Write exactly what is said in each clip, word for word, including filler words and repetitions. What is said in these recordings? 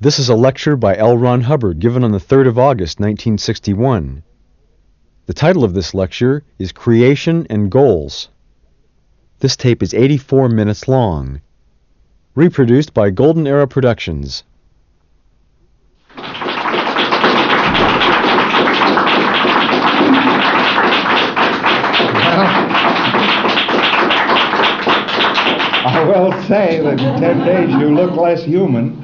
This is a lecture by L. Ron Hubbard given on the third of August, nineteen sixty-one. The title of this lecture is Creation and Goals. This tape is eighty-four minutes long. Reproduced by Golden Era Productions. I will say that in ten days you look less human.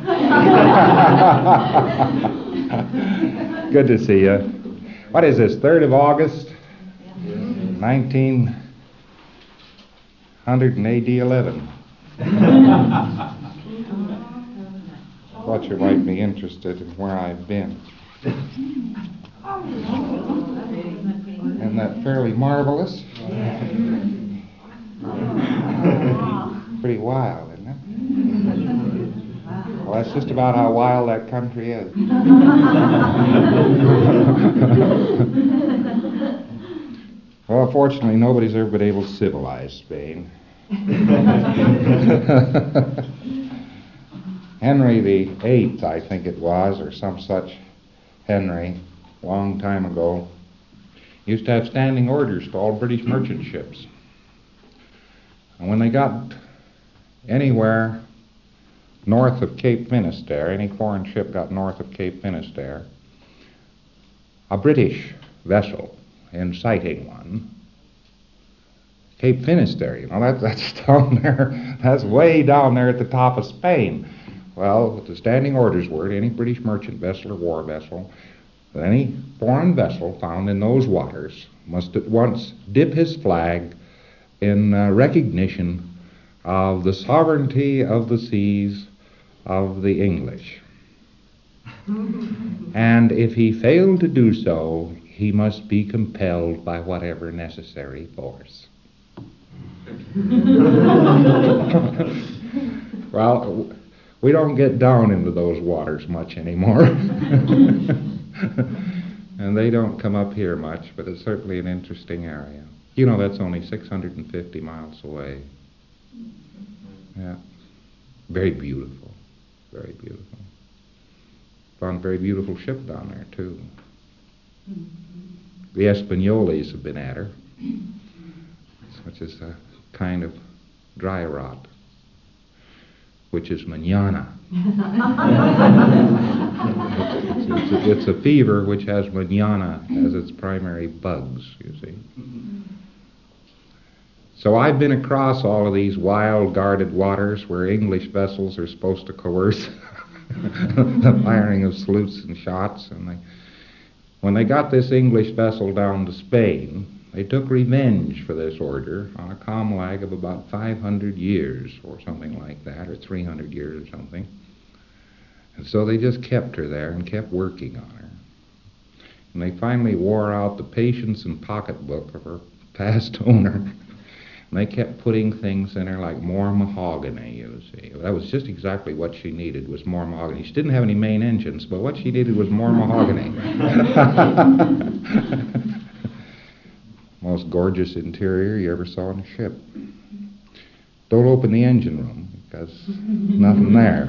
Good to see you. What is this, third of August, nineteen hundred and A D eleven. Thought you might be interested in where I've been. Isn't that fairly marvelous? Pretty wild, isn't it? Well, that's just about how wild that country is. Well, fortunately, nobody's ever been able to civilize Spain. Henry the Eighth, I think it was, or some such Henry, a long time ago, used to have standing orders to all British merchant ships. And when they got anywhere north of Cape Finisterre, any foreign ship got north of Cape Finisterre, a British vessel inciting one, Cape Finisterre, you know, that, that's down there, that's way down there at the top of Spain. Well, the standing orders were to any British merchant vessel or war vessel, that any foreign vessel found in those waters must at once dip his flag in uh, recognition of the sovereignty of the seas of the English. And if he failed to do so, he must be compelled by whatever necessary force. Well, we don't get down into those waters much anymore. And they don't come up here much, but it's certainly an interesting area. You know, that's only six hundred fifty miles away. Yeah. Very beautiful. Very beautiful. Found a very beautiful ship down there, too. The Espanoles have been at her, which is a kind of dry rot, which is manana. it's, it's, a, it's a fever which has manana as its primary bugs, you see. So I've been across all of these wild, guarded waters where English vessels are supposed to coerce the firing of salutes and shots. And they, when they got this English vessel down to Spain, they took revenge for this order on a calm lag of about five hundred years or something like that, or three hundred years or something. And so they just kept her there and kept working on her. And they finally wore out the patience and pocketbook of her past owner. And they kept putting things in her like more mahogany, you see. That was just exactly what she needed, was more mahogany. She didn't have any main engines, but what she needed was more mahogany. Most gorgeous interior you ever saw in a ship. Don't open the engine room, because nothing there.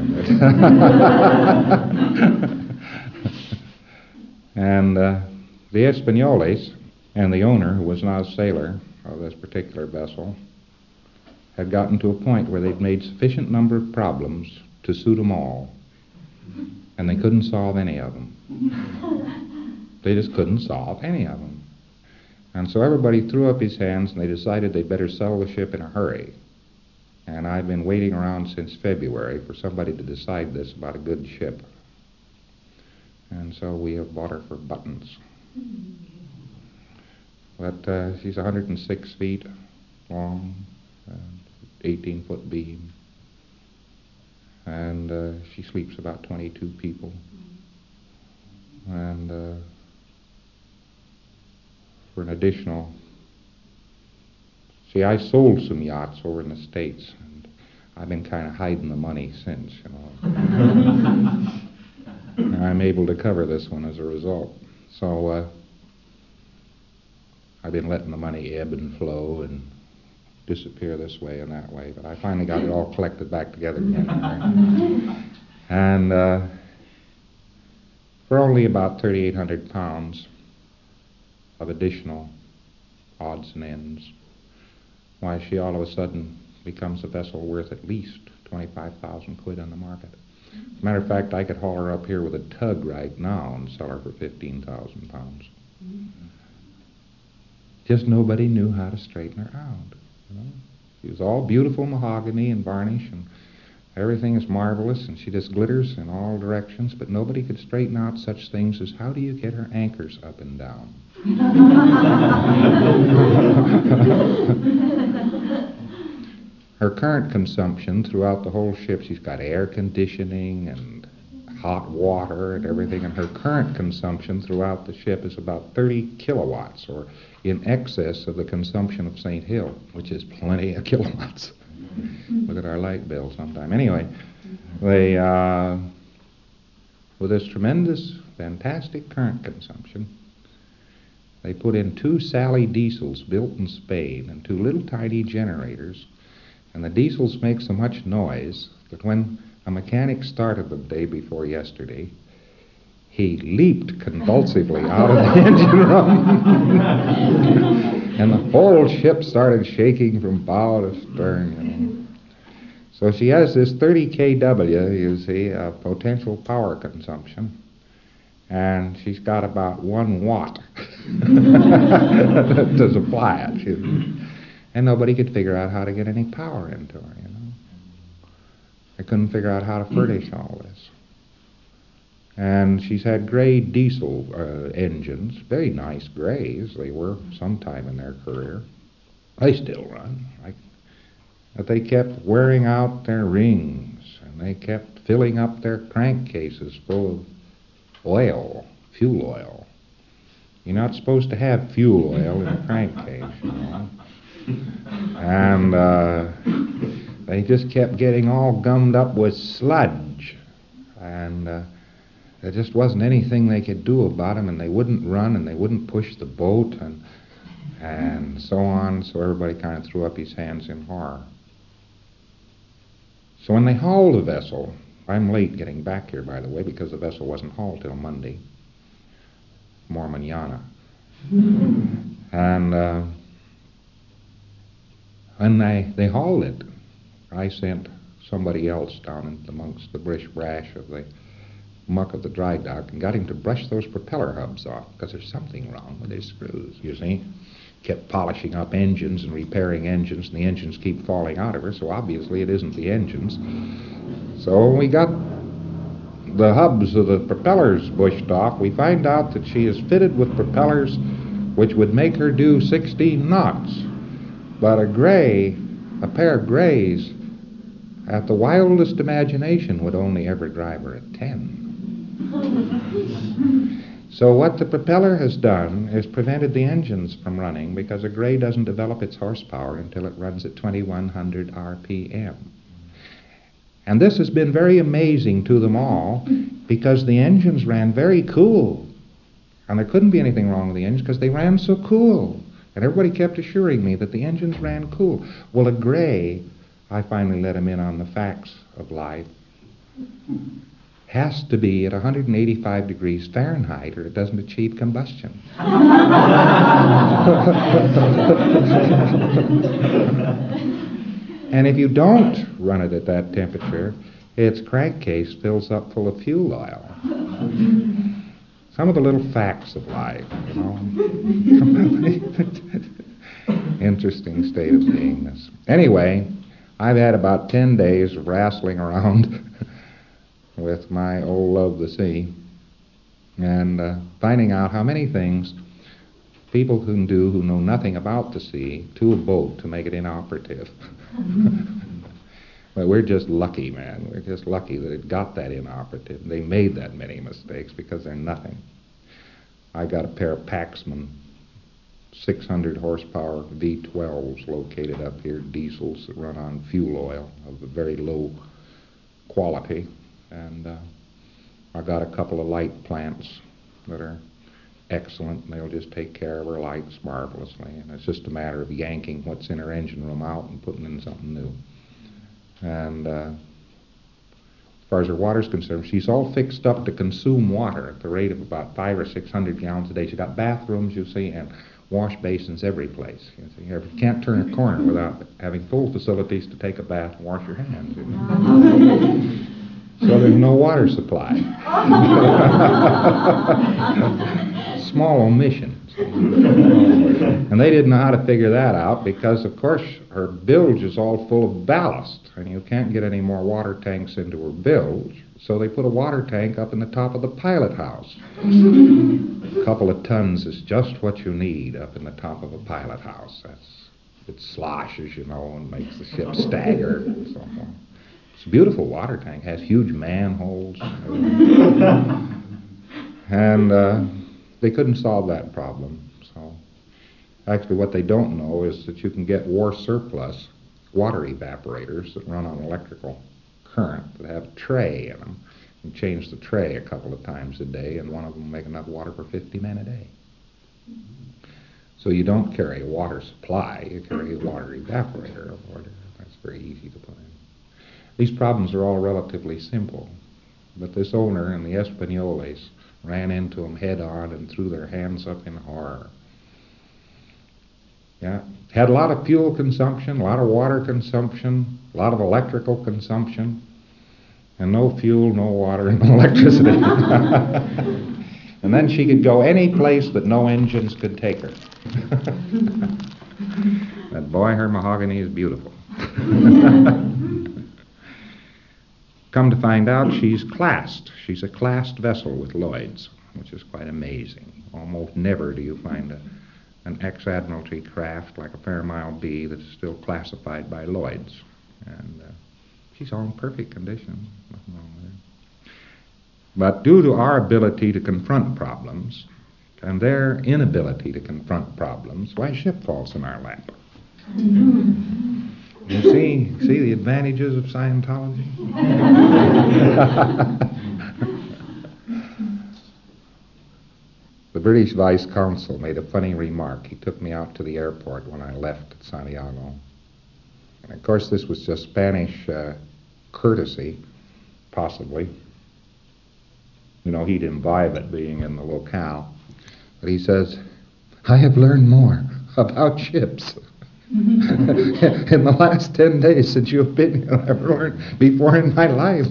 And uh, the Espanoles and the owner, who was not a sailor of this particular vessel, had gotten to a point where they'd made sufficient number of problems to suit them all, and they couldn't solve any of them. They just couldn't solve any of them. And so everybody threw up his hands, and they decided they'd better sell the ship in a hurry. And I've been waiting around since February for somebody to decide this about a good ship. And so we have bought her for buttons. But uh, she's one hundred six feet long, uh, eighteen foot beam, and uh, she sleeps about twenty-two people. And uh, for an additional, see, I sold some yachts over in the States, and I've been kind of hiding the money since, you know. And I'm able to cover this one as a result. So. Uh, I've been letting the money ebb and flow and disappear this way and that way, but I finally got it all collected back together again. And uh, for only about thirty-eight hundred pounds of additional odds and ends. Why, she all of a sudden becomes a vessel worth at least twenty-five thousand quid on the market. As a matter of fact, I could haul her up here with a tug right now and sell her for fifteen thousand pounds. Mm-hmm. Just nobody knew how to straighten her out. You know? She was all beautiful mahogany and varnish, and everything is marvelous, and she just glitters in all directions, but nobody could straighten out such things as how do you get her anchors up and down. Her current consumption throughout the whole ship, she's got air conditioning and hot water and everything, and her current consumption throughout the ship is about thirty kilowatts, or in excess of the consumption of Saint Hill, which is plenty of kilowatts. Look at our light bill sometime. Anyway, they, uh, with this tremendous, fantastic current consumption, they put in two Sally diesels built in Spain and two little tiny generators, and the diesels make so much noise that when a mechanic started the day before yesterday, he leaped convulsively out of the engine room. And the whole ship started shaking from bow to stern, you know. So she has this thirty kilowatts, you see, of potential power consumption, and she's got about one watt to supply it. She, and nobody could figure out how to get any power into her, you know. They couldn't figure out how to furnish all this. And she's had gray diesel uh, engines, very nice grays. They were sometime in their career. They still run. I, but they kept wearing out their rings, and they kept filling up their crankcases full of oil, fuel oil. You're not supposed to have fuel oil in a crankcase, you know. And uh, they just kept getting all gummed up with sludge, and uh, there just wasn't anything they could do about them, and they wouldn't run, and they wouldn't push the boat, and and so on. So everybody kind of threw up his hands in horror. So when they hauled the vessel, I'm late getting back here, by the way, because the vessel wasn't hauled till Monday, more mañana. And uh, when they, they hauled it, I sent somebody else down in amongst the brish brash of the muck of the dry dock and got him to brush those propeller hubs off, because there's something wrong with his screws, you see. Kept polishing up engines and repairing engines, and the engines keep falling out of her, so obviously it isn't the engines. So we got the hubs of the propellers bushed off. We find out that she is fitted with propellers which would make her do sixteen knots. But a gray, a pair of grays, at the wildest imagination, would only ever drive her at ten. So what the propeller has done is prevented the engines from running, because a gray doesn't develop its horsepower until it runs at twenty-one hundred R P M. And this has been very amazing to them all, because the engines ran very cool. And there couldn't be anything wrong with the engines because they ran so cool. And everybody kept assuring me that the engines ran cool. Well, a gray, I finally let him in on the facts of life, has to be at one hundred eighty-five degrees Fahrenheit or it doesn't achieve combustion. And if you don't run it at that temperature, its crankcase fills up full of fuel oil. Some of the little facts of life, you know. Interesting state of beingness. Anyway, I've had about ten days of wrestling around with my old love, the sea, and uh, finding out how many things people can do who know nothing about the sea to a boat to make it inoperative. Well, we're just lucky, man. We're just lucky that it got that inoperative. They made that many mistakes because they're nothing. I got a pair of Paxman six hundred horsepower V twelves located up here, diesels that run on fuel oil of a very low quality. And uh, I got a couple of light plants that are excellent, and they'll just take care of our lights marvelously. And it's just a matter of yanking what's in our engine room out and putting in something new. And uh, as far as her water's concerned. She's all fixed up to consume water at the rate of about five or six hundred gallons a day. She's got bathrooms, you see, and wash basins every place. You see, you can't turn a corner without having full facilities to take a bath and wash your hands. You know? So there's no water supply. Small omission. And they didn't know how to figure that out because, of course, her bilge is all full of ballast, and you can't get any more water tanks into her bilge. So they put a water tank up in the top of the pilot house. A couple of tons is just what you need up in the top of a pilot house. That's, it sloshes, you know, and makes the ship stagger and so on. It's a beautiful water tank. Has huge manholes. And uh, they couldn't solve that problem. So actually what they don't know is that you can get war surplus water evaporators that run on electrical current that have a tray in them. You change the tray a couple of times a day, and one of them will make enough water for fifty men a day. So you don't carry a water supply, you carry a water evaporator. That's very easy to put in. These problems are all relatively simple, but this owner and the Espanoles ran into them head on and threw their hands up in horror. Yeah, had a lot of fuel consumption, a lot of water consumption, a lot of electrical consumption, and no fuel, no water, and no electricity. And then she could go any place that no engines could take her. But boy, her mahogany is beautiful. Come to find out, she's classed. She's a classed vessel with Lloyd's, which is quite amazing. Almost never do you find a an ex-Admiralty craft like a Fairmile B that's still classified by Lloyd's. And uh, she's all in perfect condition. Nothing wrong with her. But due to our ability to confront problems and their inability to confront problems, why, ship falls in our lap. You see, see the advantages of Scientology? The British Vice Consul made a funny remark. He took me out to the airport when I left at Santiago. And of course, this was just Spanish uh, courtesy, possibly. You know, he'd imbibe it being in the locale. But he says, I have learned more about ships in the last ten days since you've been here than I've ever learned before in my life.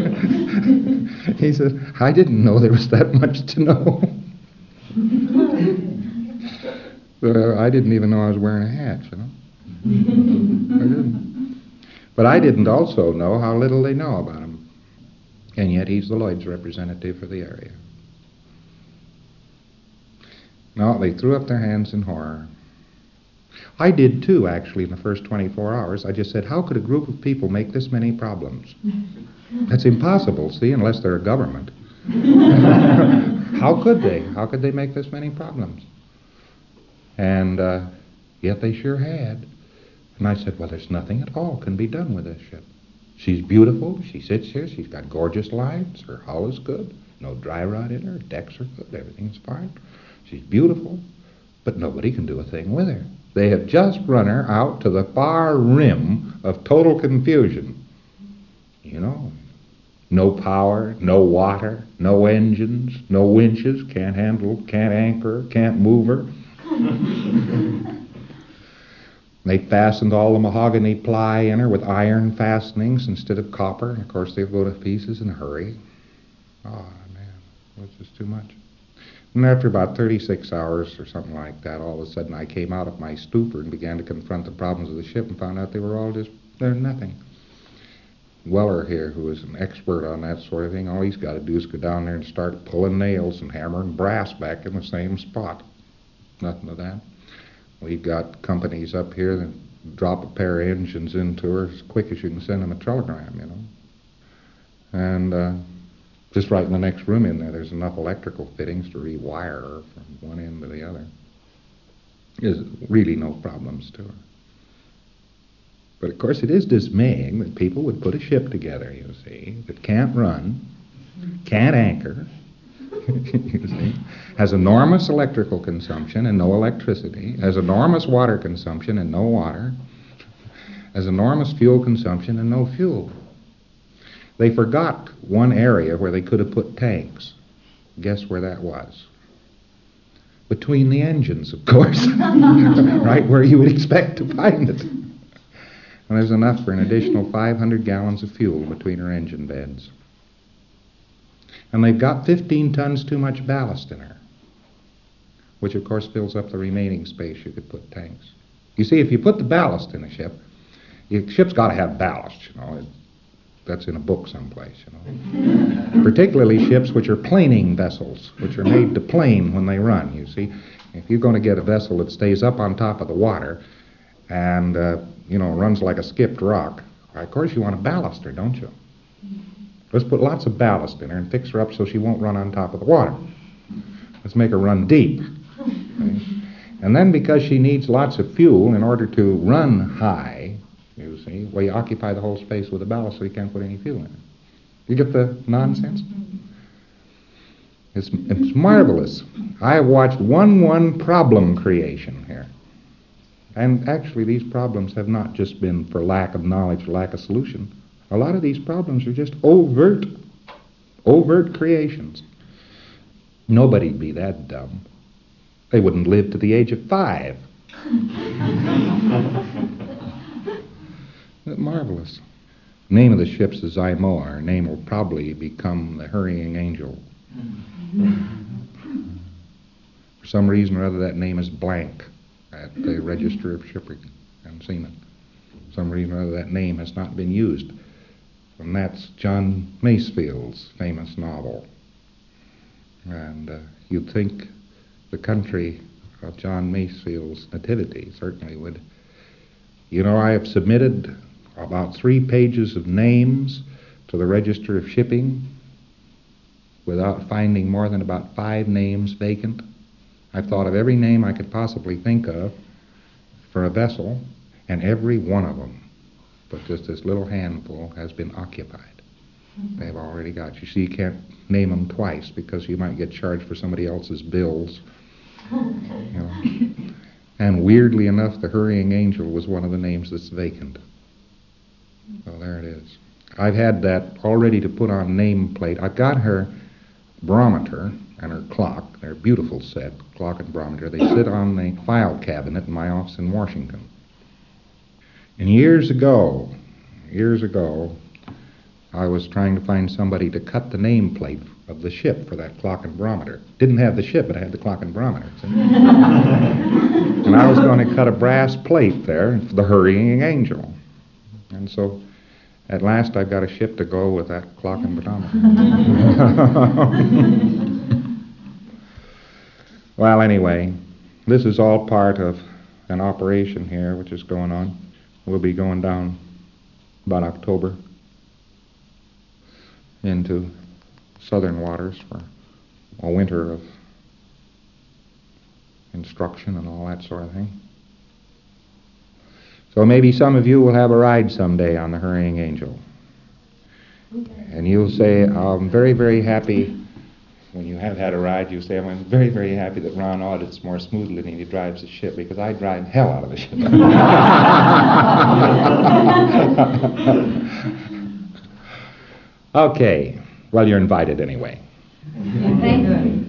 He said, I didn't know there was that much to know. Uh, I didn't even know I was wearing a hat, you know. I didn't. But I didn't also know how little they know about him. And yet he's the Lloyd's representative for the area. No, they threw up their hands in horror. I did too, actually, in the first twenty-four hours. I just said, how could a group of people make this many problems? That's impossible, see, unless they're a government. How could they? How could they make this many problems? And uh, yet they sure had. And I said, well, there's nothing at all can be done with this ship. She's beautiful. She sits here. She's got gorgeous lines. Her hull is good. No dry rot in her. Decks are good. Everything's fine. She's beautiful. But nobody can do a thing with her. They have just run her out to the far rim of total confusion. You know, no power, no water, no engines, no winches, can't handle, can't anchor, can't move her. They fastened all the mahogany ply in her with iron fastenings instead of copper. Of course, they'll go to pieces in a hurry. Oh, man, it was just too much. And after about thirty-six hours or something like that, all of a sudden I came out of my stupor and began to confront the problems of the ship and found out they were all just, they're nothing. Weller here, who is an expert on that sort of thing, all he's got to do is go down there and start pulling nails and hammering brass back in the same spot. Nothing of that. We've got companies up here that drop a pair of engines into her as quick as you can send them a telegram, you know. And uh, just right in the next room in there, there's enough electrical fittings to rewire her from one end to the other. There's really no problems to her. But of course it is dismaying that people would put a ship together, you see, that can't run, can't anchor, you see, has enormous electrical consumption and no electricity, has enormous water consumption and no water, has enormous fuel consumption and no fuel. They forgot one area where they could have put tanks. Guess where that was? Between the engines, of course. Right where you would expect to find it. And there's enough for an additional five hundred gallons of fuel between her engine beds. And they've got fifteen tons too much ballast in her, which of course fills up the remaining space you could put tanks. You see, if you put the ballast in a ship, the ship's got to have ballast, you know. It, that's in a book someplace, you know. Particularly ships which are planing vessels, which are made to plane when they run, you see. If you're going to get a vessel that stays up on top of the water and, uh, you know, runs like a skipped rock, of course you want to ballast her, don't you? Let's put lots of ballast in her and fix her up so she won't run on top of the water. Let's make her run deep. Okay? And then because she needs lots of fuel in order to run high, you see, well, you occupy the whole space with the ballast so you can't put any fuel in it. You get the nonsense? It's, it's marvelous. I have watched one one problem creation here. And actually these problems have not just been for lack of knowledge, lack of solution. A lot of these problems are just overt, overt creations. Nobody'd be that dumb. They wouldn't live to the age of five. Marvelous. The name of the ship's is Zaimoa. Her name will probably become the Hurrying Angel. For some reason or other, that name is blank at the Register of Shipping and Seamen. For some reason or other, that name has not been used. And that's John Masefield's famous novel. And uh, you'd think the country of John Masefield's nativity certainly would. You know, I have submitted about three pages of names to the Register of Shipping without finding more than about five names vacant. I've thought of every name I could possibly think of for a vessel, and every one of them, but just this little handful, has been occupied. They've already got. You see, you can't name them twice because you might get charged for somebody else's bills. You know. And weirdly enough, the Hurrying Angel was one of the names that's vacant. Well, there it is. I've had that all ready to put on nameplate. I've got her barometer and her clock. They're a beautiful set, clock and barometer. They sit on the file cabinet in my office in Washington. And years ago, years ago, I was trying to find somebody to cut the nameplate of the ship for that clock and barometer. Didn't have the ship, but I had the clock and barometer. And I was going to cut a brass plate there for the Hurrying Angel. And so, at last, I've got a ship to go with that clock and barometer. Well, anyway, this is all part of an operation here which is going on. We'll be going down about October into southern waters for a winter of instruction and all that sort of thing. So maybe some of you will have a ride someday on the Hurrying Angel. And you'll say, I'm very, very happy. When you have had a ride, you say, I'm very, very happy that Ron audits more smoothly than he drives the ship, because I drive hell out of the ship. Okay. Well, you're invited anyway. Thank you.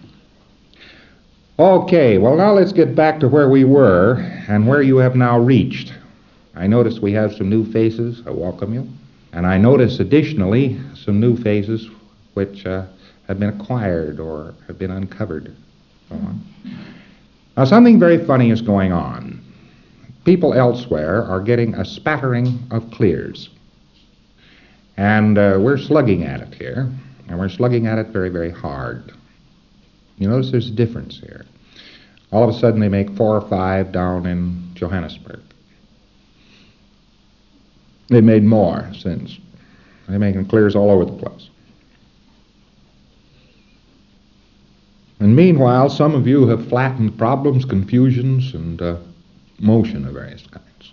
Okay, well, now let's get back to where we were and where you have now reached. I notice we have some new faces. I welcome you. And I notice additionally some new faces which uh, have been acquired or have been uncovered. So on. Now, something very funny is going on. People elsewhere are getting a spattering of clears. And uh, we're slugging at it here, and we're slugging at it very, very hard. You notice there's a difference here. All of a sudden they make four or five down in Johannesburg. They've made more since. They're making clears all over the place. And meanwhile, some of you have flattened problems, confusions, and uh, motion of various kinds.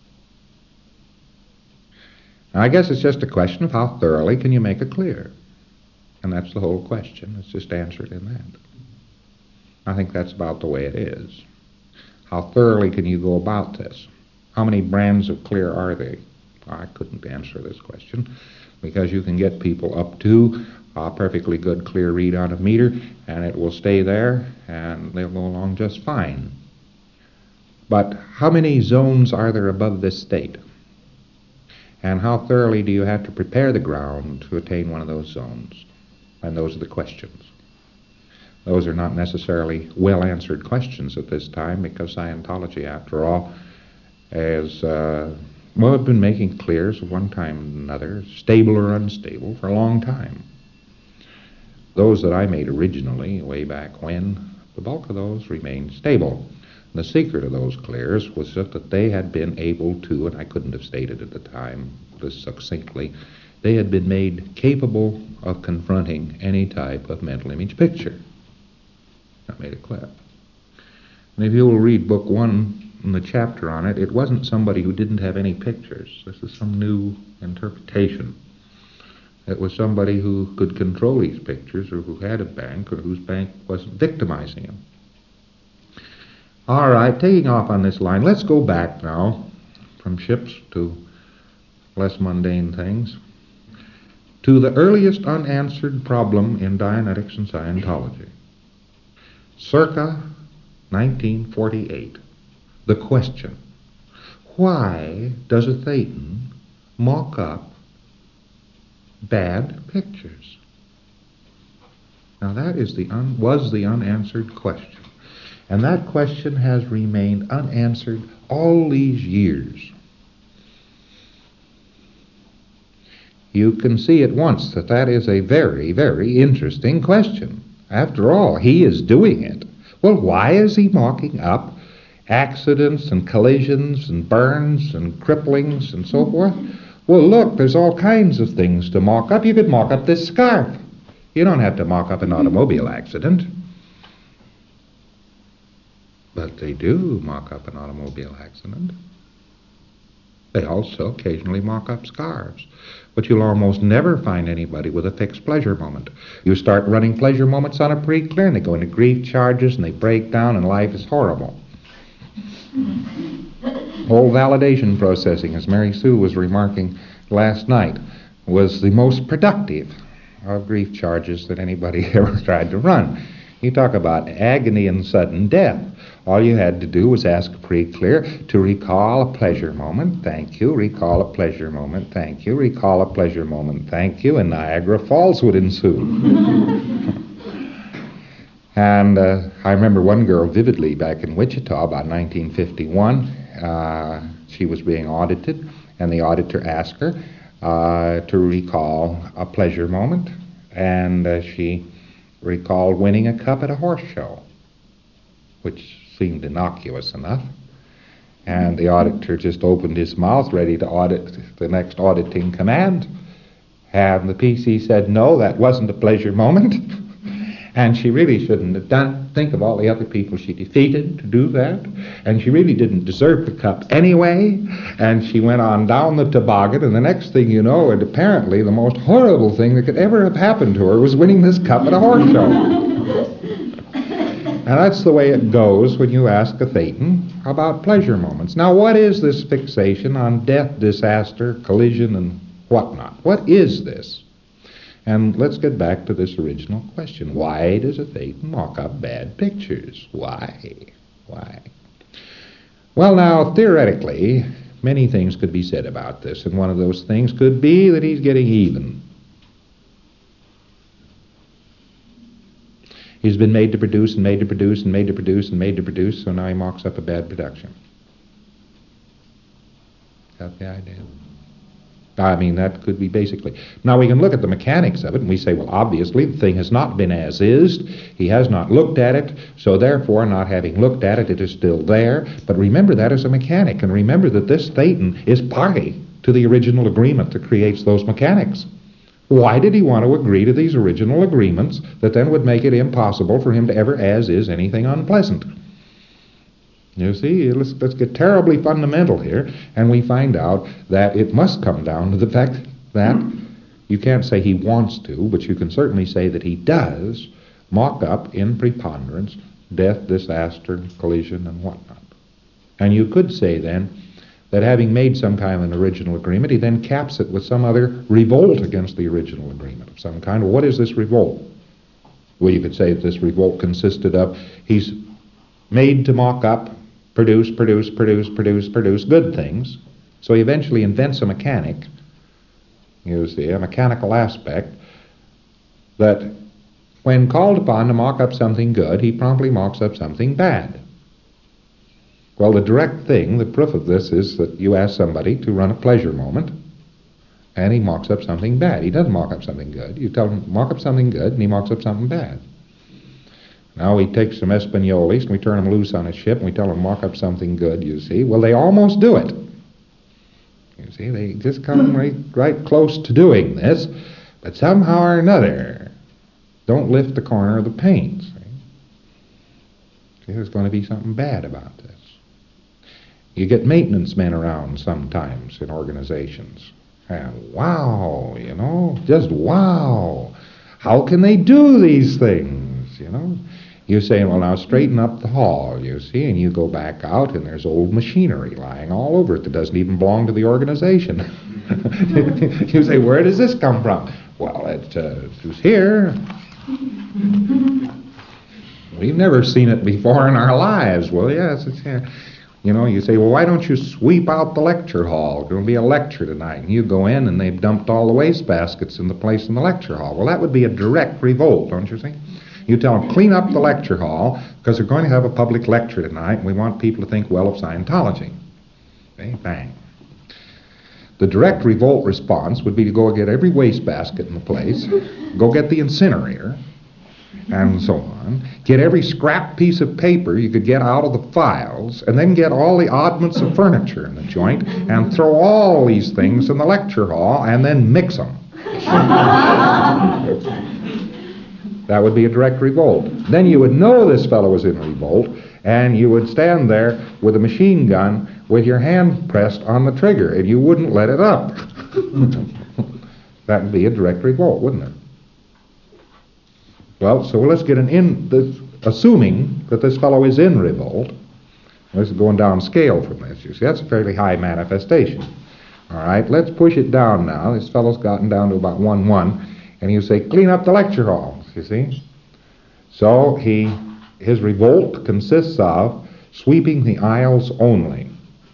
Now, I guess it's just a question of how thoroughly can you make a clear. And that's the whole question. It's just answered in that. I think that's about the way it is. How thoroughly can you go about this? How many brands of clear are there? I couldn't answer this question. because you can get people up to a perfectly good clear read on a meter, and it will stay there, and they'll go along just fine. But how many zones are there above this state? And how thoroughly do you have to prepare the ground to attain one of those zones? And those are the questions. Those are not necessarily well-answered questions at this time, because Scientology, after all, has uh, well, have been making clears of one time and another, stable or unstable, for a long time. Those that I made originally, way back when, the bulk of those remained stable. The secret of those clears was just that they had been able to, and I couldn't have stated at the time this succinctly, they had been made capable of confronting any type of mental image picture. I made it clear. And if you will read book one in the chapter on it, it wasn't somebody who didn't have any pictures. This is some new interpretation. It was somebody who could control these pictures, or who had a bank, or whose bank wasn't victimizing him. All right, taking off on this line, let's go back now from ships to less mundane things, to the earliest unanswered problem in Dianetics and Scientology. Circa nineteen forty-eight, the question, why does a Thetan mock up bad pictures? Now that is the un- was the unanswered question. And that question has remained unanswered all these years. You can see at once that that is a very, very interesting question. After all, he is doing it. Well, why is he mocking up accidents and collisions and burns and cripplings and so forth? Well, look, there's all kinds of things to mock up. You could mock up this scarf. You don't have to mock up an automobile accident. But they do mock up an automobile accident. They also occasionally mock up scarves. But you'll almost never find anybody with a fixed pleasure moment. You start running pleasure moments on a pre-clear, and they go into grief charges, and they break down, and life is horrible. Whole validation processing, as Mary Sue was remarking last night, was the most productive of grief charges that anybody ever tried to run. You talk about agony and sudden death. All you had to do was ask a pre-clear to recall a pleasure moment, thank you, recall a pleasure moment, thank you, recall a pleasure moment, thank you, and Niagara Falls would ensue. And uh, I remember one girl vividly back in Wichita, about nineteen fifty-one, uh, she was being audited, and the auditor asked her uh, to recall a pleasure moment, and uh, she recalled winning a cup at a horse show, which seemed innocuous enough. And the auditor just opened his mouth, ready to audit the next auditing command. And the P C said, no, that wasn't a pleasure moment. And she really shouldn't have done. Think of all the other people she defeated to do that. And she really didn't deserve the cup anyway. And she went on down the toboggan, and the next thing you know, and apparently the most horrible thing that could ever have happened to her was winning this cup at a horse show. And that's the way it goes when you ask a Thetan about pleasure moments. Now, what is this fixation on death, disaster, collision, and whatnot? What is this? And let's get back to this original question. Why does a Thetan mock up bad pictures? Why? Why? Well, now, theoretically, many things could be said about this, and one of those things could be that he's getting even. He's been made to produce and made to produce and made to produce and made to produce, so now he mocks up a bad production. Is that the idea? I mean, that could be basically. Now, we can look at the mechanics of it, and we say, well, obviously, the thing has not been as is. He has not looked at it, so therefore, not having looked at it, it is still there. But remember that as a mechanic, and remember that this Thetan is party to the original agreement that creates those mechanics. Why did he want to agree to these original agreements that then would make it impossible for him to ever as is anything unpleasant? You see, let's, let's get terribly fundamental here, and we find out that it must come down to the fact that you can't say he wants to, but you can certainly say that he does mock up in preponderance death, disaster, collision, and whatnot. And you could say then that having made some kind of an original agreement, he then caps it with some other revolt against the original agreement of some kind. Well, what is this revolt? Well, you could say that this revolt consisted of, he's made to mock up, produce, produce, produce, produce, produce good things. So he eventually invents a mechanic, you see, a mechanical aspect, that when called upon to mock up something good, he promptly mocks up something bad. Well, the direct thing, the proof of this is that you ask somebody to run a pleasure moment, and he mocks up something bad. He doesn't mock up something good. You tell him, mock up something good, and he mocks up something bad. Now we take some Espanolis, and we turn them loose on a ship, and we tell them, mock up something good, you see. Well, they almost do it. You see, they just come right, right close to doing this, but somehow or another, don't lift the corner of the paint. See? See, there's going to be something bad about this. You get maintenance men around sometimes in organizations. And wow, you know, just wow. How can they do these things, you know? You say, well, now straighten up the hall, you see, and you go back out, and there's old machinery lying all over it that doesn't even belong to the organization. You say, where does this come from? Well, it, uh, it was here. We've never seen it before in our lives. Well, yes, it's here. You know, you say, well, why don't you sweep out the lecture hall? There's going to be a lecture tonight. And you go in, and they've dumped all the wastebaskets in the place in the lecture hall. Well, that would be a direct revolt, don't you think? You tell them, clean up the lecture hall, because they're going to have a public lecture tonight, and we want people to think well of Scientology. Okay, bang. The direct revolt response would be to go get every wastebasket in the place, go get the incinerator, and so on, get every scrap piece of paper you could get out of the files, and then get all the oddments of furniture in the joint, and throw all these things in the lecture hall, and then mix them. That would be a direct revolt. Then you would know this fellow was in revolt, and you would stand there with a machine gun with your hand pressed on the trigger, and you wouldn't let it up. That would be a direct revolt, wouldn't it? Well, so let's get an in, this, assuming that this fellow is in revolt. This is going down scale from this. You see, that's a fairly high manifestation. All right, let's push it down now. This fellow's gotten down to about one one, and you say, clean up the lecture halls, you see. So he, his revolt consists of sweeping the aisles only.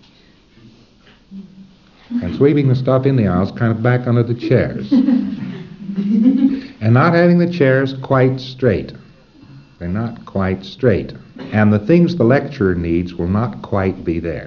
And sweeping the stuff in the aisles kind of back under the chairs. And not having the chairs quite straight. They're not quite straight. And the things the lecturer needs will not quite be there.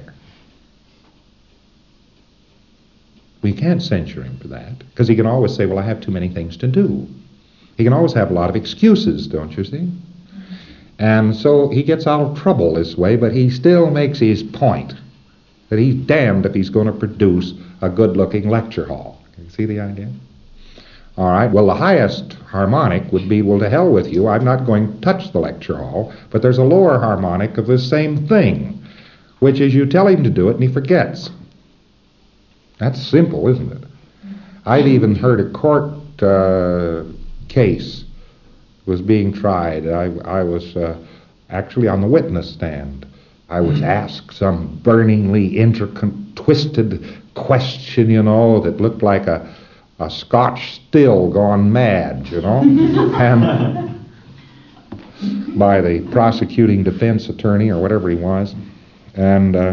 We can't censure him for that, because he can always say, well, I have too many things to do. He can always have a lot of excuses, don't you see? And so he gets out of trouble this way, but he still makes his point that he's damned if he's going to produce a good-looking lecture hall. You see the idea? All right, well, the highest harmonic would be, well, to hell with you, I'm not going to touch the lecture hall, but there's a lower harmonic of this same thing, which is you tell him to do it and he forgets. That's simple, isn't it? I've even heard a court uh, case was being tried. I, I was uh, actually on the witness stand. I was asked some burningly intricate, twisted question, you know, that looked like a a Scotch still gone mad, you know, and by the prosecuting defense attorney or whatever he was. And uh,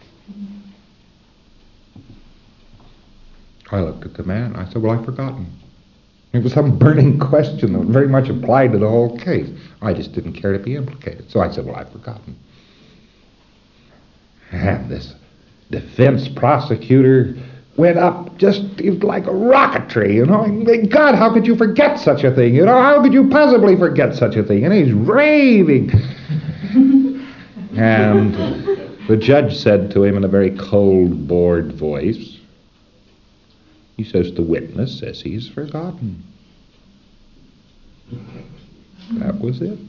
I looked at the man. I said, well, I've forgotten. It was some burning question that very much applied to the whole case. I just didn't care to be implicated. So I said, well, I've forgotten. And this defense prosecutor went up just like a rocketry, you know. God, how could you forget such a thing? You know, how could you possibly forget such a thing? And he's raving. And the judge said to him in a very cold, bored voice, he says, the witness says he's forgotten. That was it.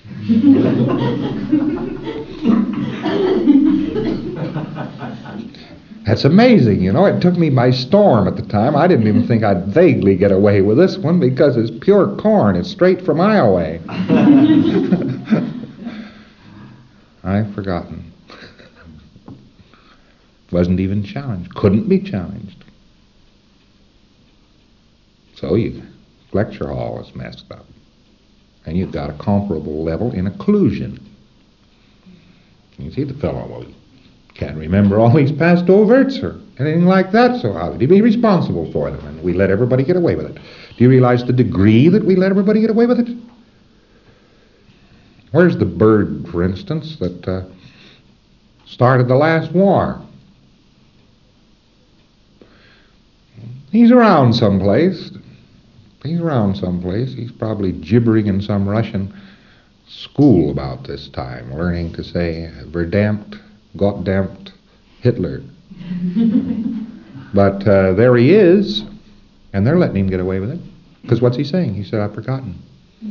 That's amazing, you know. It took me by storm at the time. I didn't even think I'd vaguely get away with this one because it's pure corn. It's straight from Iowa. I've forgotten. Wasn't even challenged. Couldn't be challenged. So you lecture hall is messed up. And you've got a comparable level in occlusion. You see the fellow, well, he can't remember all these past overts or anything like that, so how would he be responsible for them? And we let everybody get away with it. Do you realize the degree that we let everybody get away with it? Where's the bird, for instance, that uh, started the last war? He's around someplace. He's around someplace. He's probably gibbering in some Russian school about this time, learning to say verdammt, gottdammt, Hitler. But uh, there he is, and they're letting him get away with it. Because what's he saying? He said, I've forgotten.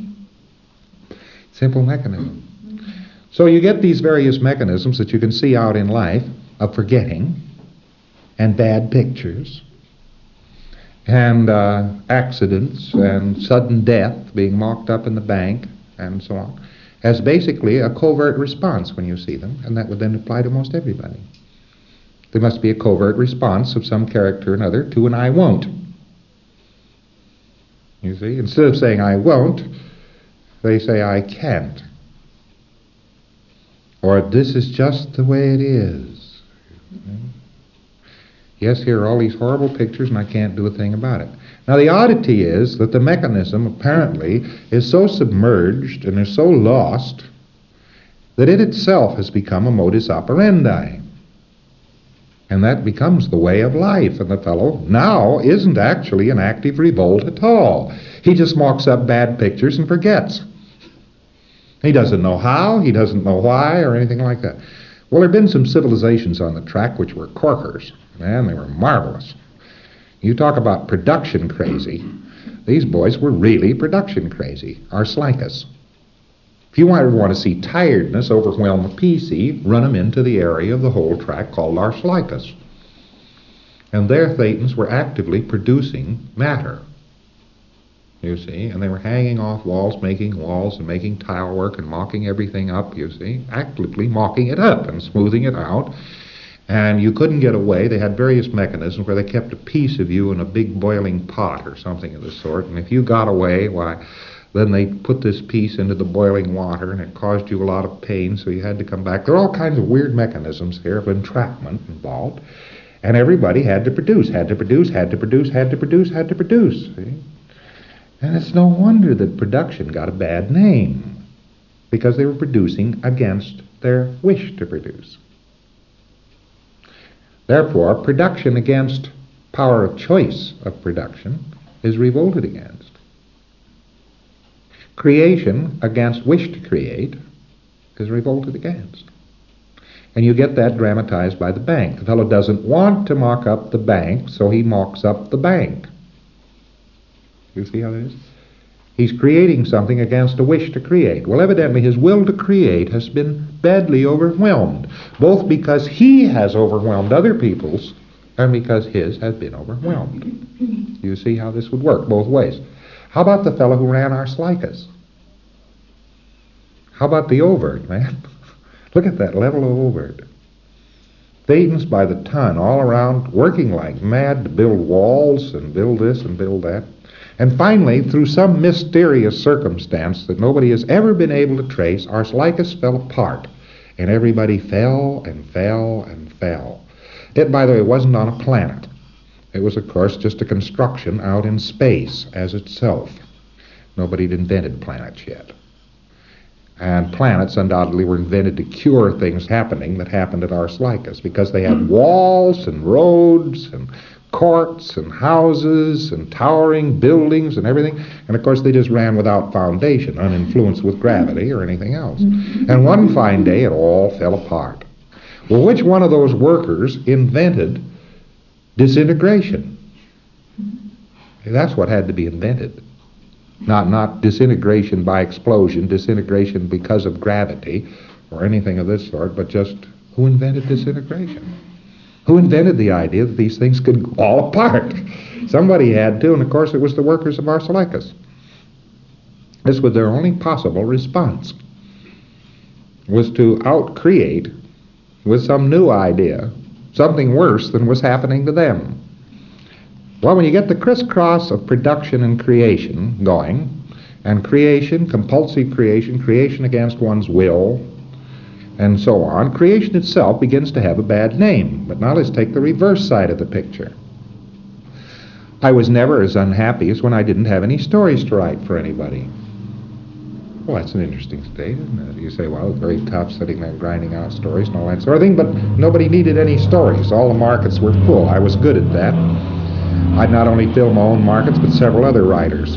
Simple mechanism. So you get these various mechanisms that you can see out in life of forgetting and bad pictures and uh, accidents and sudden death, being locked up in the bank and so on, as basically a covert response when you see them, and that would then apply to most everybody. There must be a covert response of some character or another to an I won't. You see, instead of saying I won't, they say I can't. Or this is just the way it is. Yes, here are all these horrible pictures and I can't do a thing about it. Now the oddity is that the mechanism apparently is so submerged and is so lost that it itself has become a modus operandi. And that becomes the way of life. And the fellow now isn't actually in active revolt at all. He just mocks up bad pictures and forgets. He doesn't know how, he doesn't know why, or anything like that. Well, there have been some civilizations on the track which were corkers. Man, they were marvelous. You talk about production crazy. These boys were really production crazy. Archelaus. If you ever want to see tiredness overwhelm a P C, run them into the area of the whole track called Archelaus. And their thetans were actively producing matter. You see, and they were hanging off walls, making walls and making tile work and mocking everything up, you see, actively mocking it up and smoothing it out. And you couldn't get away. They had various mechanisms where they kept a piece of you in a big boiling pot or something of the sort. And if you got away, why, then they put this piece into the boiling water and it caused you a lot of pain, so you had to come back. There are all kinds of weird mechanisms here of entrapment involved. And everybody had to produce, had to produce, had to produce, had to produce, had to produce. See? And it's no wonder that production got a bad name, because they were producing against their wish to produce. Therefore, production against power of choice of production is revolted against. Creation against wish to create is revolted against. And you get that dramatized by the bank. The fellow doesn't want to mock up the bank, so he mocks up the bank. You see how it is? He's creating something against a wish to create. Well, evidently his will to create has been badly overwhelmed, both because he has overwhelmed other people's and because his has been overwhelmed. You see how this would work both ways. How about the fellow who ran Archelaus? How about the overt, man? Look at that level of overt. Thetans by the ton all around, working like mad to build walls and build this and build that. And finally, through some mysterious circumstance that nobody has ever been able to trace, Archelaus fell apart, and everybody fell and fell and fell. It, by the way, wasn't on a planet. It was, of course, just a construction out in space as itself. Nobody had invented planets yet. And planets undoubtedly were invented to cure things happening that happened at Archelaus, because they had walls and roads and courts and houses and towering buildings and everything. And of course they just ran without foundation, uninfluenced with gravity or anything else. And one fine day it all fell apart. Well, which one of those workers invented disintegration? That's what had to be invented. Not, not disintegration by explosion, disintegration because of gravity or anything of this sort, but just who invented disintegration? Who invented the idea that these things could fall apart? Somebody had to, and of course it was the workers of Archelaus. This was their only possible response, was to out-create with some new idea something worse than was happening to them. Well, when you get the crisscross of production and creation going, and creation, compulsive creation, creation against one's will, and so on, creation itself begins to have a bad name. But now let's take the reverse side of the picture. I was never as unhappy as when I didn't have any stories to write for anybody. Well, that's an interesting state, isn't it? You say, well, it's very tough sitting there grinding out stories and all that sort of thing, but nobody needed any stories. All the markets were full. I was good at that. I'd not only fill my own markets, but several other writers.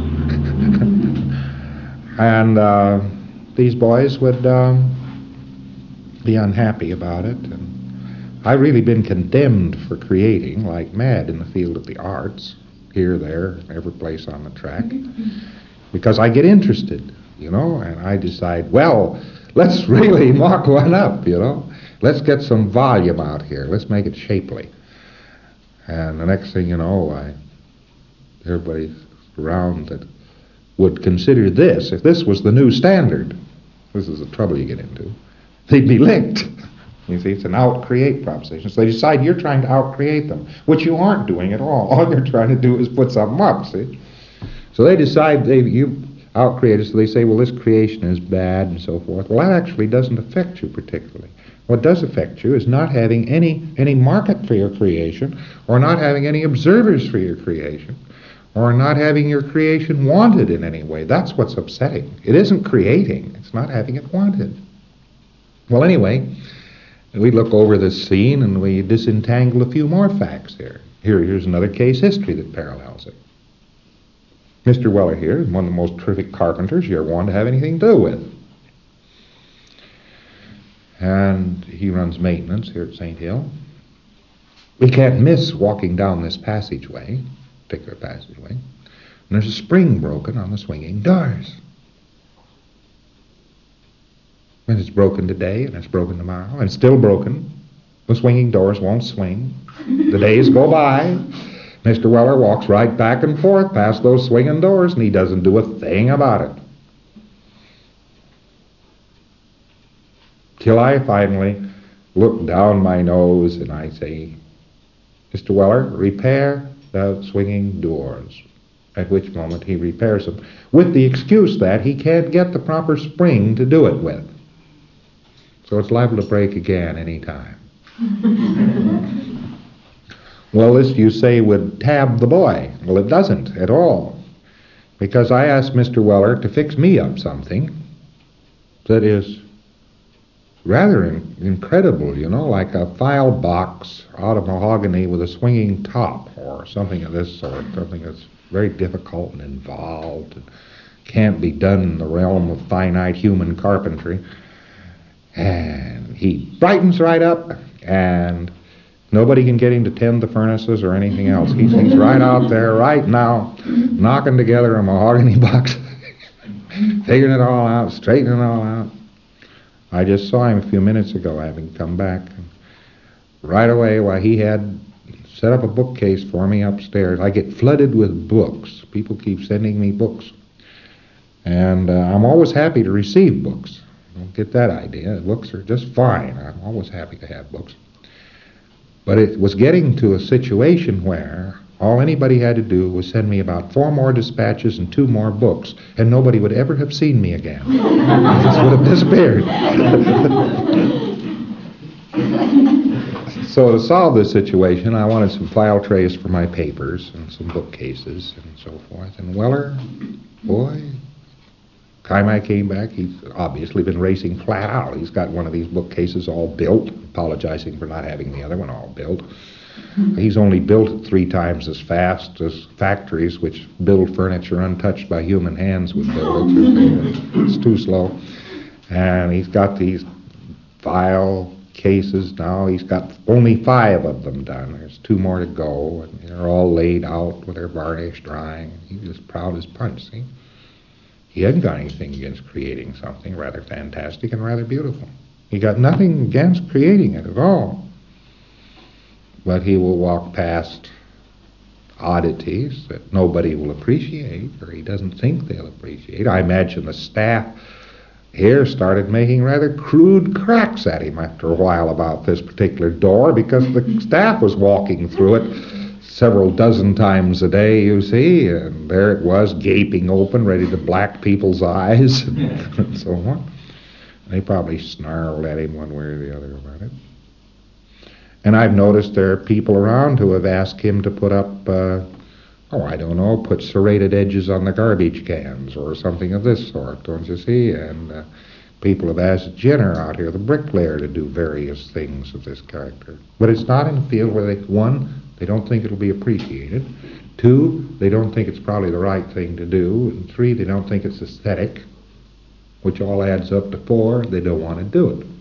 And uh, these boys would um, be unhappy about it. And I've really been condemned for creating like mad in the field of the arts, here, there, every place on the track, because I get interested, you know, and I decide, well, let's really mock one up, you know. Let's get some volume out here. Let's make it shapely. And the next thing you know, I, everybody around that would consider this, if this was the new standard, this is the trouble you get into, they'd be licked. You see, it's an out-create proposition. So they decide you're trying to out-create them, which you aren't doing at all. All you're trying to do is put something up, see? So they decide they you out-create it, so they say, well, this creation is bad and so forth. Well, that actually doesn't affect you particularly. What does affect you is not having any, any market for your creation, or not having any observers for your creation, or not having your creation wanted in any way. That's what's upsetting. It isn't creating. It's not having it wanted. Well, anyway, we look over this scene and we disentangle a few more facts here. Here, here's another case history that parallels it. Mister Weller here is one of the most terrific carpenters you ever wanted to have anything to do with. And he runs maintenance here at Saint Hill. We can't miss walking down this passageway, particular passageway, and there's a spring broken on the swinging doors. And it's broken today, and it's broken tomorrow, and it's still broken. The swinging doors won't swing. The days go by. Mister Weller walks right back and forth past those swinging doors, and he doesn't do a thing about it. Till I finally look down my nose and I say, Mister Weller, repair the swinging doors. At which moment he repairs them, with the excuse that he can't get the proper spring to do it with. So it's liable to break again any time. Well, this, you say, would tab the boy. Well, it doesn't at all. Because I asked Mister Weller to fix me up something that is rather in, incredible, you know, like a file box out of mahogany with a swinging top or something of this sort, something that's very difficult and involved and can't be done in the realm of finite human carpentry. And he brightens right up, and nobody can get him to tend the furnaces or anything else. He's, he's right out there right now, knocking together a mahogany box, figuring it all out, straightening it all out. I just saw him a few minutes ago, having come back. And right away, while he had set up a bookcase for me upstairs, I get flooded with books. People keep sending me books. And uh, I'm always happy to receive books. Don't get that idea. Books are just fine. I'm always happy to have books. But it was getting to a situation where all anybody had to do was send me about four more dispatches and two more books, and nobody would ever have seen me again. I just would have disappeared. So to solve this situation, I wanted some file trays for my papers and some bookcases and so forth. And Weller, boy, time I came back, he's obviously been racing flat out. He's got one of these bookcases all built, apologizing for not having the other one all built. He's only built it three times as fast as factories which build furniture untouched by human hands would build it. It's too slow. And he's got these file cases now. He's got only five of them done. There's two more to go, and they're all laid out with their varnish drying. He's just proud as punch, see? He hasn't got anything against creating something rather fantastic and rather beautiful. He got nothing against creating it at all. But he will walk past oddities that nobody will appreciate, or he doesn't think they'll appreciate. I imagine the staff here started making rather crude cracks at him after a while about this particular door, because the staff was walking through it several dozen times a day, you see, and there it was, gaping open, ready to black people's eyes, and so on. They probably snarled at him one way or the other about it. And I've noticed there are people around who have asked him to put up, uh, oh, I don't know, put serrated edges on the garbage cans or something of this sort, don't you see? And uh, people have asked Jenner out here, the bricklayer, to do various things of this character. But it's not in a field where they, one, they don't think it'll be appreciated. Two, they don't think it's probably the right thing to do. And three, they don't think it's aesthetic, which all adds up to four, they don't want to do it.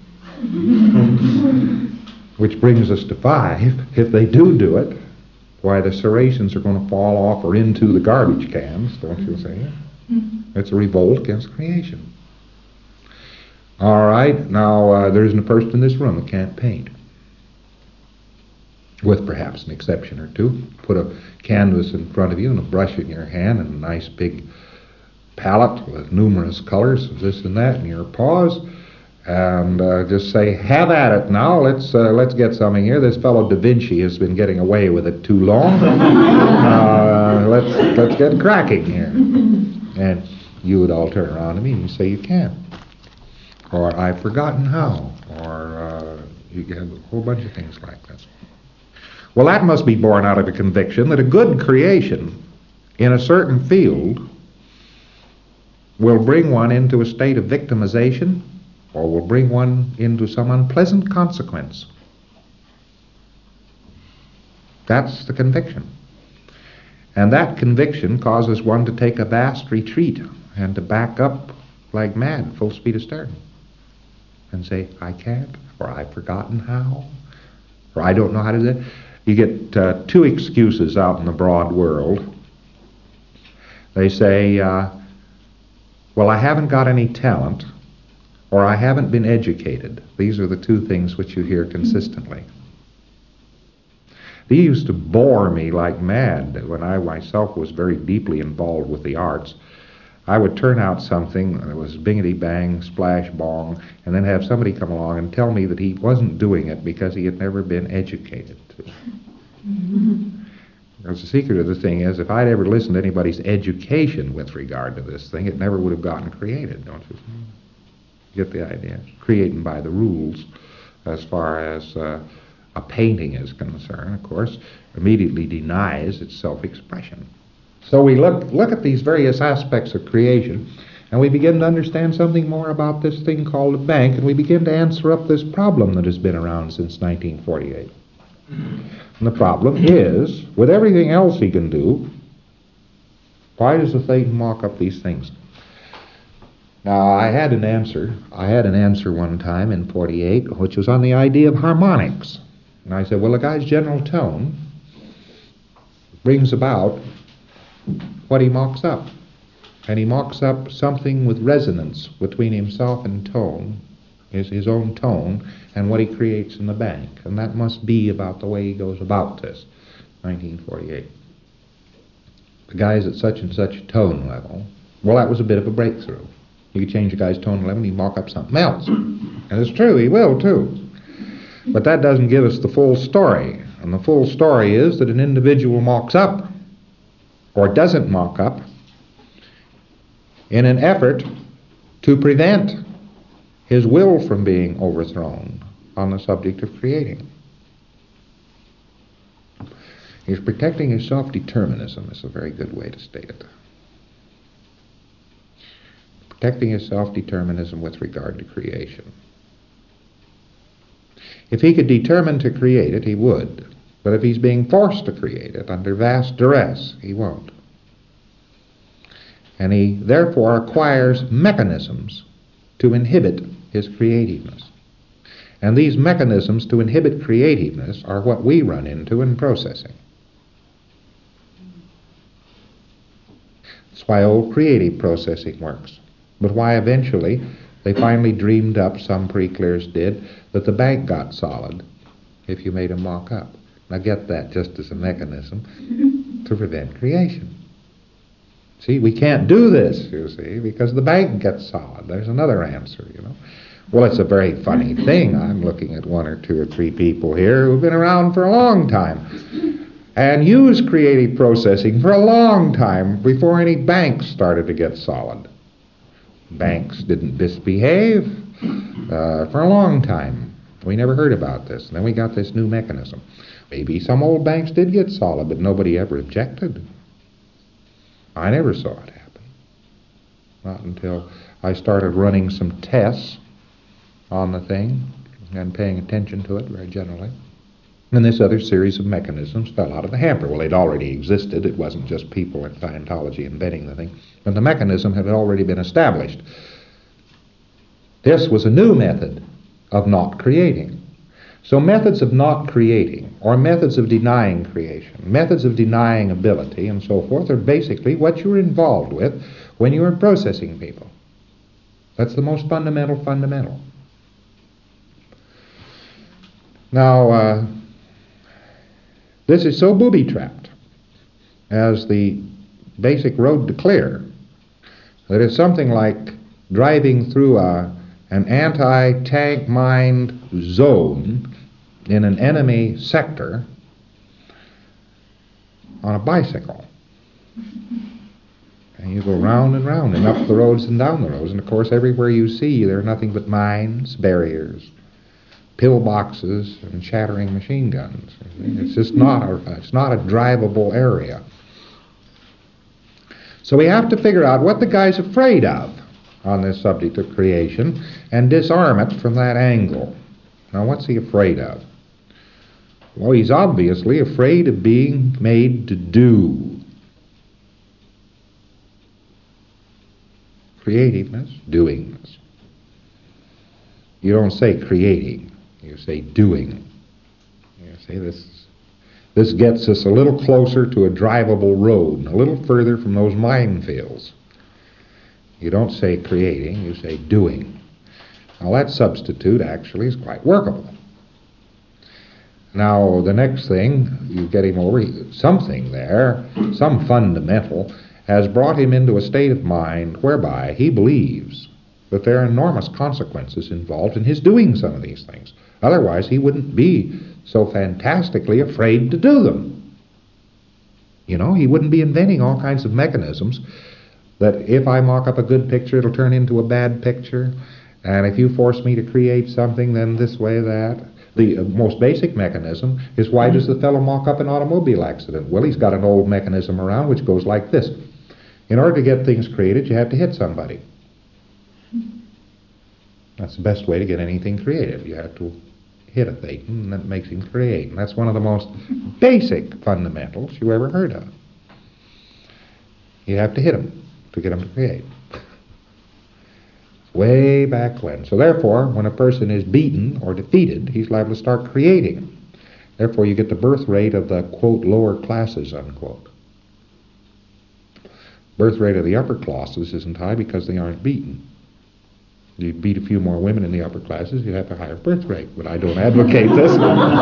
Which brings us to five. If they do do it, why, the serrations are going to fall off or into the garbage cans, don't you say? It's a revolt against creation. All right, now uh, there isn't a person in this room that can't paint, with perhaps an exception or two. Put a canvas in front of you and a brush in your hand and a nice big palette with numerous colors, this and that, in your paws. And uh, just say, have at it now. Let's uh, let's get something here. This fellow Da Vinci has been getting away with it too long. uh, let's let's get cracking here. And you would all turn around to me and you say you can't, or I've forgotten how, or uh, you get a whole bunch of things like that. Well, that must be born out of a conviction that a good creation in a certain field will bring one into a state of victimization, or will bring one into some unpleasant consequence. That's the conviction. And that conviction causes one to take a vast retreat and to back up like mad, full speed astern, and say, I can't, or I've forgotten how, or I don't know how to do it. You get uh, two excuses out in the broad world. They say, uh, well, I haven't got any talent, or I haven't been educated. These are the two things which you hear consistently. These used to bore me like mad when I myself was very deeply involved with the arts. I would turn out something that was bingity bang, splash bong, and then have somebody come along and tell me that he wasn't doing it because he had never been educated. Because the secret of the thing is, if I'd ever listened to anybody's education with regard to this thing, it never would have gotten created, don't you see? Get the idea? Creating by the rules, as far as uh, a painting is concerned, of course, immediately denies its self-expression. So we look look at these various aspects of creation, and we begin to understand something more about this thing called a bank, and we begin to answer up this problem that has been around since nineteen forty-eight. And the problem is, with everything else he can do, why does the Satan mock up these things? Now, I had an answer. I had an answer one time in forty-eight, which was on the idea of harmonics. And I said, well, a guy's general tone brings about what he mocks up. And he mocks up something with resonance between himself and tone, his, his own tone, and what he creates in the bank. And that must be about the way he goes about this, nineteen forty-eight. The guy's at such and such tone level. Well, that was a bit of a breakthrough. You could change a guy's tone level and he'd mock up something else. And it's true, he will too. But that doesn't give us the full story. And the full story is that an individual mocks up, or doesn't mock up, in an effort to prevent his will from being overthrown on the subject of creating. He's protecting his self-determinism, is a very good way to state it. Protecting his self-determinism with regard to creation. If he could determine to create it, he would. But if he's being forced to create it under vast duress, he won't. And he therefore acquires mechanisms to inhibit his creativeness. And these mechanisms to inhibit creativeness are what we run into in processing. That's why old creative processing works. But why eventually they finally dreamed up, some pre-clears did, that the bank got solid if you made a mock-up. Now get that just as a mechanism to prevent creation. See, we can't do this, you see, because the bank gets solid. There's another answer, you know. Well, it's a very funny thing. I'm looking at one or two or three people here who've been around for a long time and used creative processing for a long time before any banks started to get solid. Banks didn't misbehave uh, for a long time. We never heard about this. And then we got this new mechanism. Maybe some old banks did get solid, but nobody ever objected. I never saw it happen. Not until I started running some tests on the thing and paying attention to it very generally. And this other series of mechanisms fell out of the hamper. Well, they'd already existed. It wasn't just people in Scientology inventing the thing. But the mechanism had already been established. This was a new method of not creating. So methods of not creating, or methods of denying creation, methods of denying ability, and so forth, are basically what you're involved with when you are processing people. That's the most fundamental fundamental. Now, uh, this is so booby-trapped as the basic road to clear that it's something like driving through a, an anti-tank mined zone in an enemy sector on a bicycle. And you go round and round and up the roads and down the roads, and of course everywhere you see there are nothing but mines, barriers, pillboxes, and shattering machine guns. It's just not a, it's not a drivable area. So we have to figure out what the guy's afraid of on this subject of creation and disarm it from that angle. Now, what's he afraid of? Well, he's obviously afraid of being made to do. Creativeness, doingness. You don't say creating. You say doing. You say this this gets us a little closer to a drivable road, and a little further from those minefields. You don't say creating, you say doing. Now that substitute actually is quite workable. Now the next thing, you get him over, something there, some fundamental, has brought him into a state of mind whereby he believes that there are enormous consequences involved in his doing some of these things. Otherwise, he wouldn't be so fantastically afraid to do them. You know, he wouldn't be inventing all kinds of mechanisms that if I mock up a good picture, it'll turn into a bad picture, and if you force me to create something, then this way, that. The most basic mechanism is, why does the fellow mock up an automobile accident? Well, he's got an old mechanism around which goes like this. In order to get things created, you have to hit somebody. That's the best way to get anything creative. You have to hit a thing, and that makes him create. And that's one of the most basic fundamentals you ever heard of. You have to hit him to get him to create. Way back when. So therefore, when a person is beaten or defeated, he's liable to start creating. Therefore, you get the birth rate of the, quote, lower classes, unquote. Birth rate of the upper classes isn't high because they aren't beaten. You beat a few more women in the upper classes, you have a higher birth rate. But I don't advocate this.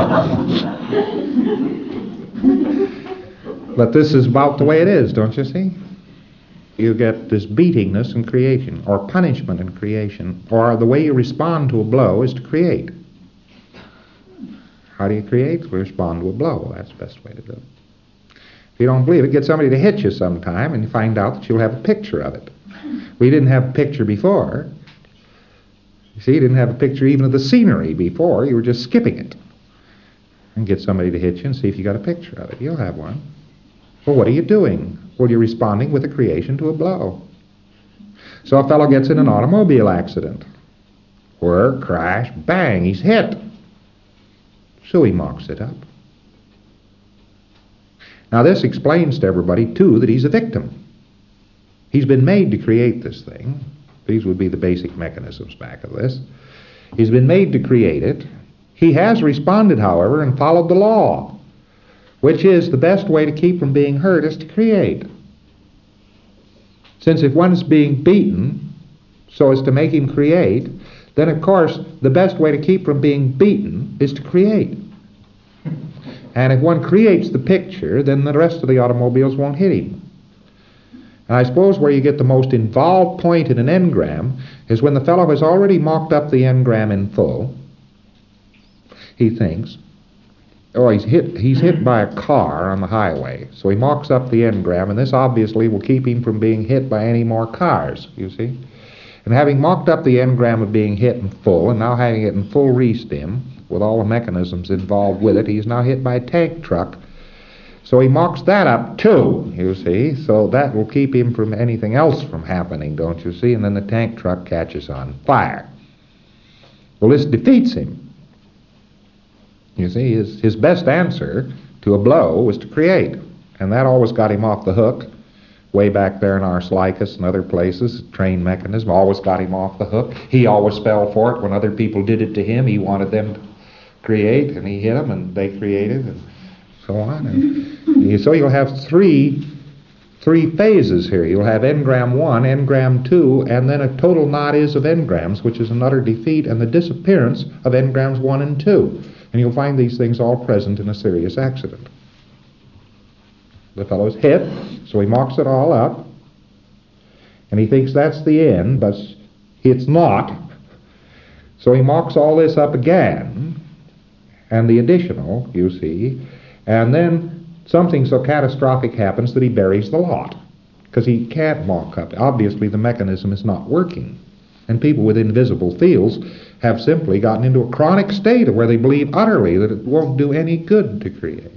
But this is about the way it is, don't you see? You get this beatingness in creation, or punishment in creation, or the way you respond to a blow is to create. How do you create? We respond to a blow. That's the best way to do it. If you don't believe it, get somebody to hit you sometime and you find out that you'll have a picture of it. We didn't have a picture before. You see, you didn't have a picture even of the scenery before. You were just skipping it. And get somebody to hit you and see if you got a picture of it. You'll have one. Well, what are you doing? Well, you're responding with a creation to a blow. So a fellow gets in an automobile accident. Whir, crash, bang, he's hit. So he mocks it up. Now this explains to everybody, too, that he's a victim. He's been made to create this thing. These would be the basic mechanisms back of this. He's been made to create it. He has responded, however, and followed the law, which is the best way to keep from being hurt is to create. Since if one is being beaten so as to make him create, then of course the best way to keep from being beaten is to create. And if one creates the picture, then the rest of the automobiles won't hit him. And I suppose where you get the most involved point in an engram is when the fellow has already mocked up the engram in full. He thinks, oh, he's hit, he's hit by a car on the highway, so he mocks up the engram, and this obviously will keep him from being hit by any more cars, you see. And having mocked up the engram of being hit in full, and now having it in full restim, with all the mechanisms involved with it, he's now hit by a tank truck. So he mocks that up too, you see, so that will keep him from anything else from happening, don't you see, and then the tank truck catches on fire. Well, this defeats him. You see, his, his best answer to a blow was to create, and that always got him off the hook. Way back there in Ars Laicus and other places, train mechanism always got him off the hook. He always fell for it when other people did it to him. He wanted them to create, and he hit them, and they created, and so on. And so you'll have three three phases here. You'll have engram one, engram two, and then a total not is of engrams, which is an utter defeat and the disappearance of engrams one and two. And you'll find these things all present in a serious accident. The fellow's hit, so he mocks it all up, and he thinks that's the end, but it's not. So he mocks all this up again, and the additional, you see, and then something so catastrophic happens that he buries the lot, because he can't mock up. Obviously, the mechanism is not working. And people with invisible fields have simply gotten into a chronic state of where they believe utterly that it won't do any good to create.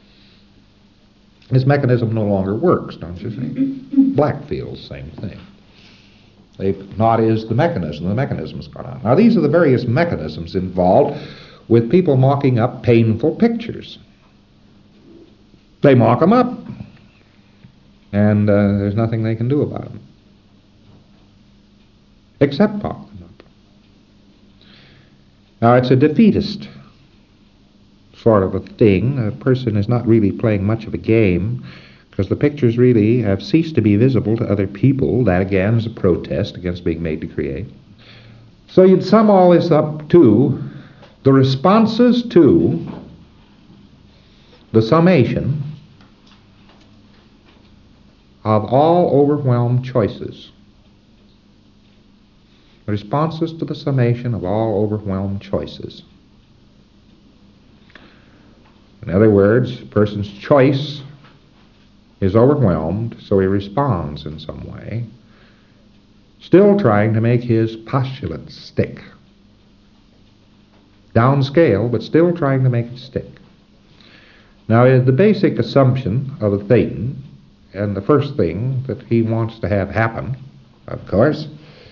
This mechanism no longer works, don't you see? Black fields, same thing. They've not is the mechanism. The mechanism's gone on. Now, these are the various mechanisms involved with people mocking up painful pictures. They mock them up, and uh, there's nothing they can do about them except mock them up. Now, it's a defeatist sort of a thing. A person is not really playing much of a game because the pictures really have ceased to be visible to other people. That, again, is a protest against being made to create. So you'd sum all this up to the responses to the summation of all overwhelmed choices. Responses to the summation of all overwhelmed choices. In other words, a person's choice is overwhelmed, so he responds in some way, still trying to make his postulates stick. Downscale, but still trying to make it stick. Now, the basic assumption of a Thetan, and the first thing that he wants to have happen, of course,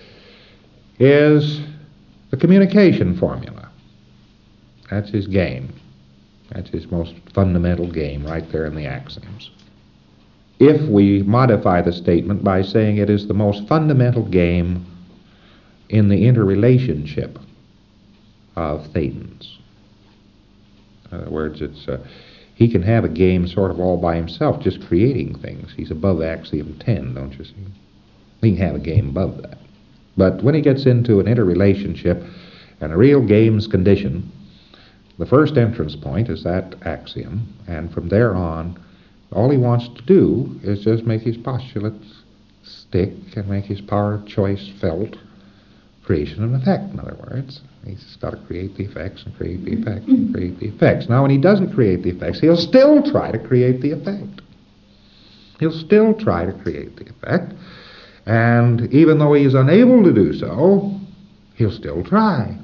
is the communication formula. That's his game. That's his most fundamental game right there in the axioms. If we modify the statement by saying it is the most fundamental game in the interrelationship of Thetans. In other words, it's uh, he can have a game sort of all by himself, just creating things. He's above axiom ten, don't you see? He can have a game above that. But when he gets into an interrelationship and a real game's condition, the first entrance point is that axiom, and from there on, all he wants to do is just make his postulates stick and make his power of choice felt. Creation and effect, in other words. He's got to create the effects and create the effects and create the effects. Now, when he doesn't create the effects, he'll still try to create the effect. He'll still try to create the effect. And even though he is unable to do so, he'll still try.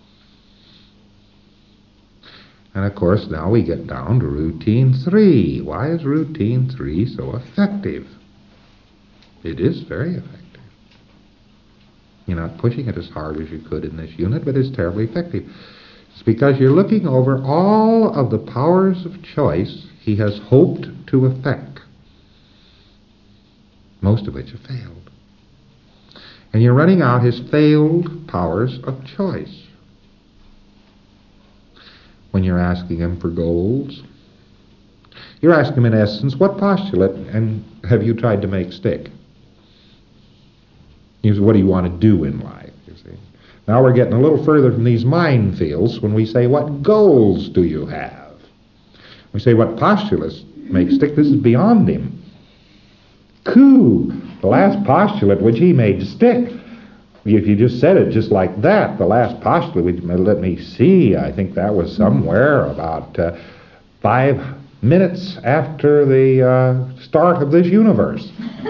And of course, now we get down to routine three. Why is routine three so effective? It is very effective. You're not pushing it as hard as you could in this unit, but it's terribly effective. It's because you're looking over all of the powers of choice he has hoped to effect, most of which have failed. And you're running out his failed powers of choice. When you're asking him for goals, you're asking him in essence, what postulate and have you tried to make stick? What do you want to do in life, you see? Now we're getting a little further from these minefields when we say, what goals do you have? We say, what postulates make stick? This is beyond him. coup, the last postulate which he made stick. If you just said it just like that, the last postulate, which, let me see, I think that was somewhere about uh, five minutes after the uh, start of this universe.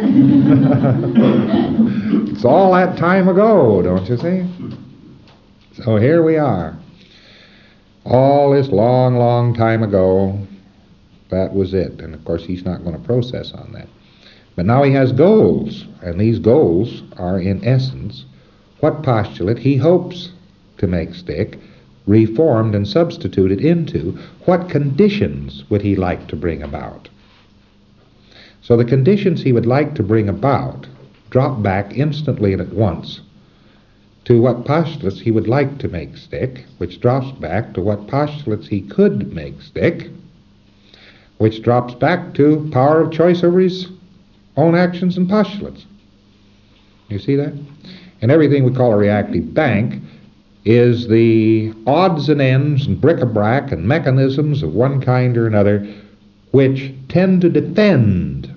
It's all that time ago, don't you see? So here we are. All this long, long time ago, that was it. And of course, he's not going to process on that. But now he has goals, and these goals are, in essence, what postulate he hopes to make stick, reformed and substituted into what conditions would he like to bring about. So the conditions he would like to bring about drop back instantly and at once to what postulates he would like to make stick, which drops back to what postulates he could make stick, which drops back to power of choice over his own actions and postulates. You see that? And everything we call a reactive bank is the odds and ends and bric-a-brac and mechanisms of one kind or another which tend to defend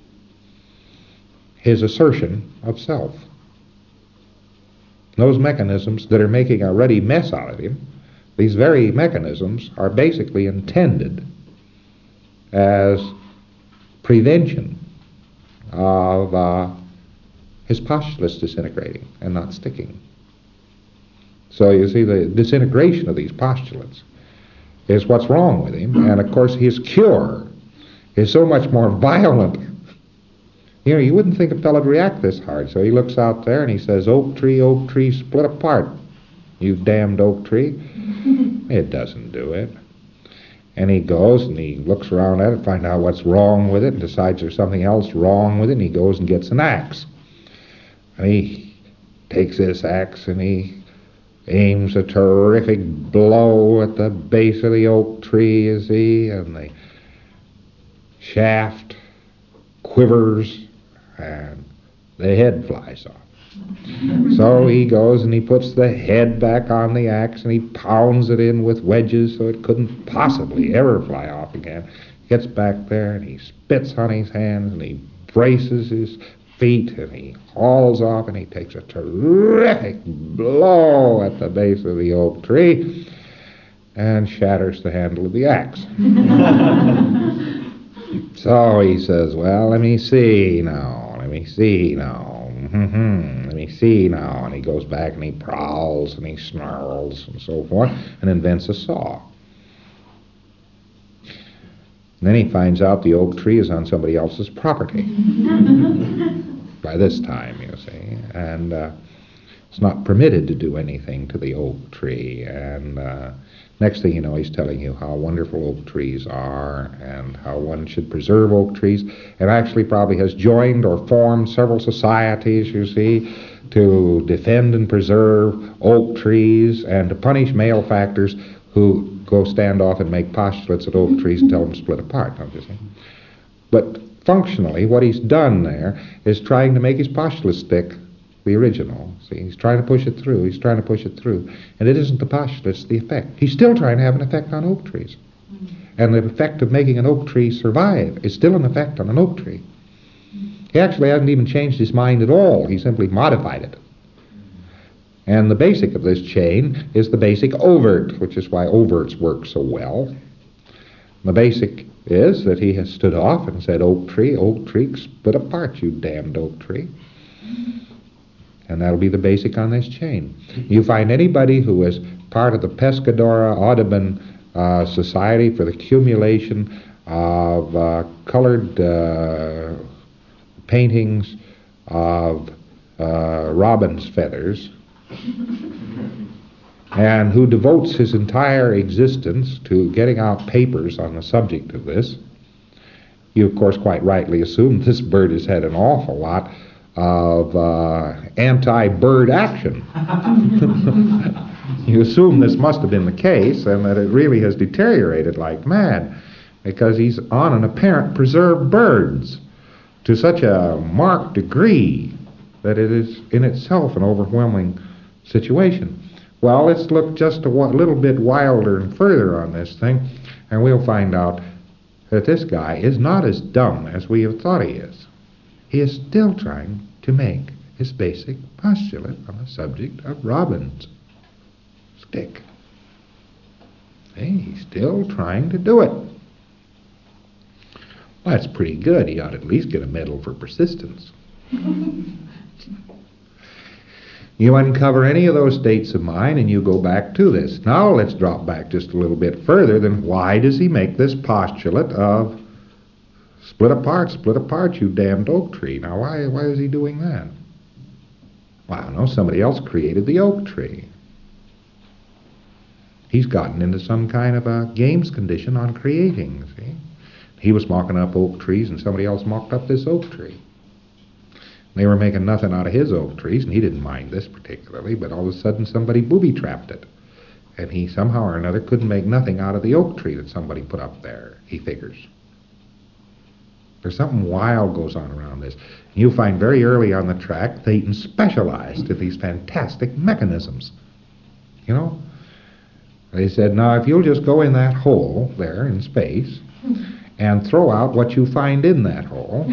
his assertion of self. Those mechanisms that are making a ruddy mess out of him, these very mechanisms are basically intended as prevention of uh, his postulates disintegrating and not sticking. So you see, the disintegration of these postulates is what's wrong with him, and of course his cure is so much more violent. You know, you wouldn't think a fellow would react this hard, so he looks out there and he says, "Oak tree, oak tree, split apart, you damned oak tree." It doesn't do it. And he goes and he looks around at it, finds out what's wrong with it, and decides there's something else wrong with it, and he goes and gets an axe. And he takes this axe and he aims a terrific blow at the base of the oak tree, you see, and the shaft quivers and the head flies off. So he goes and he puts the head back on the axe and he pounds it in with wedges so it couldn't possibly ever fly off again. He gets back there and he spits on his hands and he braces his feet and he hauls off and he takes a terrific blow at the base of the oak tree and shatters the handle of the axe. So he says, "Well, let me see now, let me see now, mm-hmm, let me see now." And he goes back and he prowls and he snarls and so forth and invents a saw. And then he finds out the oak tree is on somebody else's property by this time, you see. And uh, it's not permitted to do anything to the oak tree. And uh, next thing you know, he's telling you how wonderful oak trees are and how one should preserve oak trees. And actually probably has joined or formed several societies, you see, to defend and preserve oak trees and to punish malefactors who go stand off and make postulates at oak trees and tell them to split apart, don't you see? But functionally, what he's done there is trying to make his postulate stick, the original. See, he's trying to push it through. He's trying to push it through. And it isn't the postulate, it's the effect. He's still trying to have an effect on oak trees. And the effect of making an oak tree survive is still an effect on an oak tree. He actually hasn't even changed his mind at all. He simply modified it. And the basic of this chain is the basic overt, which is why overts work so well. The basic is that he has stood off and said, "Oak tree, oak tree, split apart, you damned oak tree." And that'll be the basic on this chain. You find anybody who is part of the Pescadora Audubon uh, Society for the accumulation of uh, colored uh, paintings of uh, robin's feathers, and who devotes his entire existence to getting out papers on the subject of this, you of course quite rightly assume this bird has had an awful lot of uh, anti-bird action. You assume this must have been the case and that it really has deteriorated like mad because he's on an apparent preserve birds to such a marked degree that it is in itself an overwhelming situation. Well, let's look just a little bit wilder and further on this thing, and we'll find out that this guy is not as dumb as we have thought he is. he is still trying to make his basic postulate on the subject of robin's stick. Hey, he's still trying to do it. Well, that's pretty good. He ought to at least get a medal for persistence. You uncover any of those states of mind and you go back to this. Now let's drop back just a little bit further. Then why does he make this postulate of split apart, split apart, you damned oak tree? Now why, why is he doing that? Well, I don't know. Somebody else created the oak tree. He's gotten into some kind of a games condition on creating, see? He was mocking up oak trees and somebody else mocked up this oak tree. They were making nothing out of his oak trees, and he didn't mind this particularly, but all of a sudden somebody booby-trapped it. And he somehow or another couldn't make nothing out of the oak tree that somebody put up there, he figures. There's something wild goes on around this. You'll find very early on the track, Thetan specialized in these fantastic mechanisms. You know? They said, now if you'll just go in that hole there in space and throw out what you find in that hole,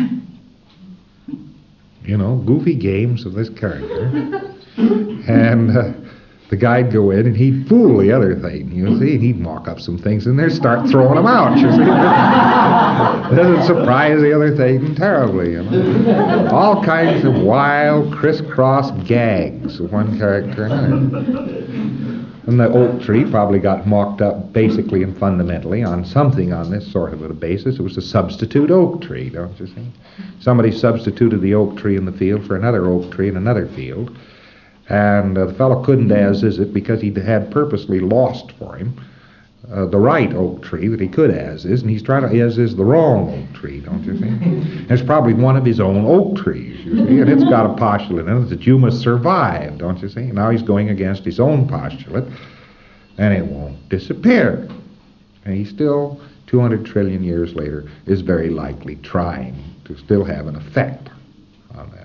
you know, goofy games of this character, and uh, the guy'd go in and he'd fool the other Thetan, you see, and he'd mock up some things in there, start throwing them out, you see. It doesn't surprise the other Thetan terribly, you know. All kinds of wild, crisscross gags of one character and another. And the oak tree probably got mocked up basically and fundamentally on something on this sort of a basis. It was a substitute oak tree, don't you see? Somebody substituted the oak tree in the field for another oak tree in another field. And uh, the fellow couldn't as-is it because he had purposely lost for him uh, the right oak tree that he could as-is, and he's trying to as-is the wrong oak tree, don't you see? It's probably one of his own oak trees, you see, and it's got a postulate in it that you must survive, don't you see? Now he's going against his own postulate, and it won't disappear. And he still, two hundred trillion years later, is very likely trying to still have an effect on that.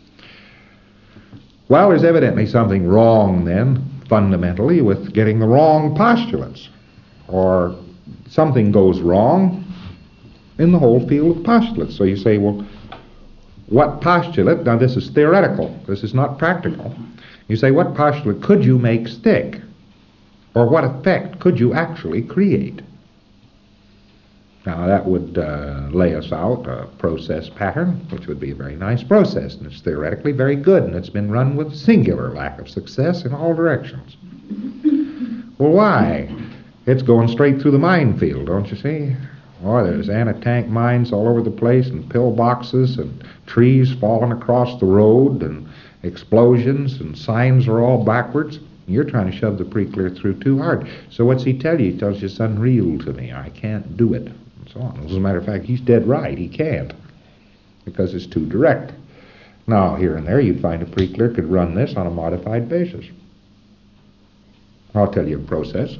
Well, there's evidently something wrong then, fundamentally, with getting the wrong postulates. Or something goes wrong in the whole field of postulates. So you say, well, what postulate, now this is theoretical, this is not practical. You say, what postulate could you make stick? Or what effect could you actually create? Now that would uh, lay us out a process pattern, which would be a very nice process, and it's theoretically very good, and it's been run with singular lack of success in all directions. Well, why? It's going straight through the minefield, don't you see? Oh, there's anti-tank mines all over the place, and pillboxes, and trees falling across the road, and explosions, and signs are all backwards. You're trying to shove the pre-clear through too hard. So what's he tell you? He tells you it's unreal to me. I can't do it, and so on. As a matter of fact, he's dead right. He can't, because it's too direct. Now, here and there, you'd find a pre-clear could run this on a modified basis. I'll tell you a process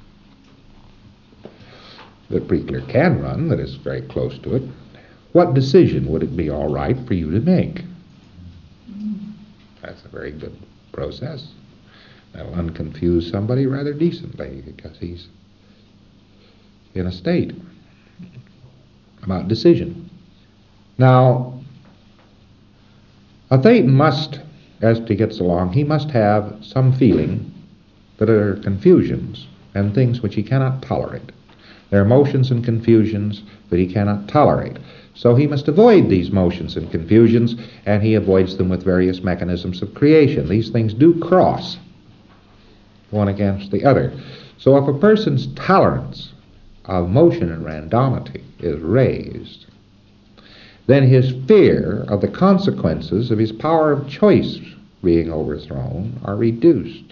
that pre-clear can run that is very close to it. What decision would it be all right for you to make? That's a very good process. That'll unconfuse somebody rather decently because he's in a state about decision. Now, a Thetan must, as he gets along, he must have some feeling that there are confusions and things which he cannot tolerate. There are motions and confusions that he cannot tolerate. So he must avoid these motions and confusions, and he avoids them with various mechanisms of creation. These things do cross one against the other. So if a person's tolerance of motion and randomity is raised, then his fear of the consequences of his power of choice being overthrown are reduced.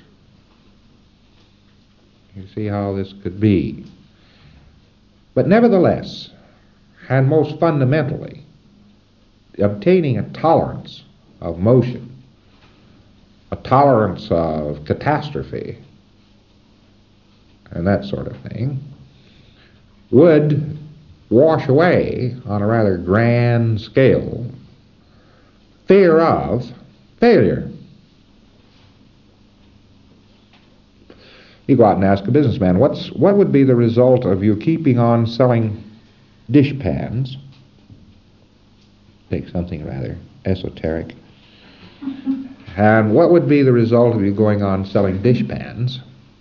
You see how this could be. But nevertheless, and most fundamentally, obtaining a tolerance of motion, a tolerance of catastrophe, and that sort of thing, would wash away, on a rather grand scale, fear of failure. You go out and ask a businessman, what's what would be the result of you keeping on selling dishpans take something rather esoteric. And what would be the result of you going on selling dishpans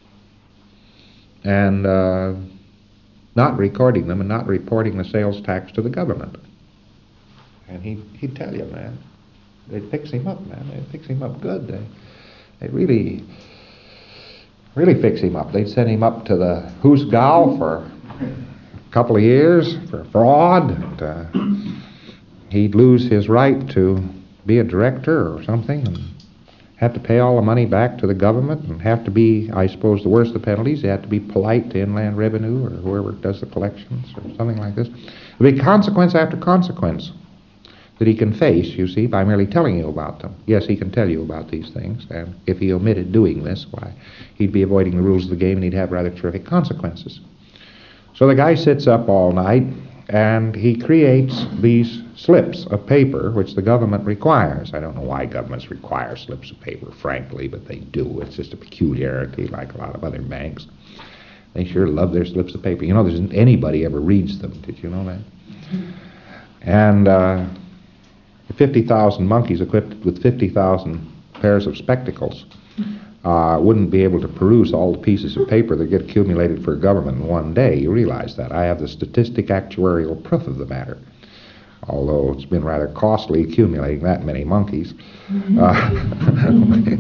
and uh, not recording them and not reporting the sales tax to the government? And he, he'd tell you, man, they'd fix him up, man. They'd fix him up good. They, they'd really, really fix him up. They'd send him up to the Hoosgow for a couple of years for fraud. And, uh, he'd lose his right to be a director or something and have to pay all the money back to the government and have to be, I suppose, the worst of the penalties, they have to be polite to Inland Revenue or whoever does the collections or something like this. There'll be consequence after consequence that he can face, you see, by merely telling you about them. Yes, he can tell you about these things, and if he omitted doing this, why, he'd be avoiding the rules of the game and he'd have rather terrific consequences. So the guy sits up all night and he creates these slips of paper which the government requires. I don't know why governments require slips of paper, frankly, but they do. It's just a peculiarity like a lot of other banks. They sure love their slips of paper. You know, there's anybody ever reads them. Did you know that? And uh, fifty thousand monkeys equipped with fifty thousand pairs of spectacles uh, wouldn't be able to peruse all the pieces of paper that get accumulated for government in one day. You realize that. I have the statistic actuarial proof of the matter, although it's been rather costly accumulating that many monkeys. Uh,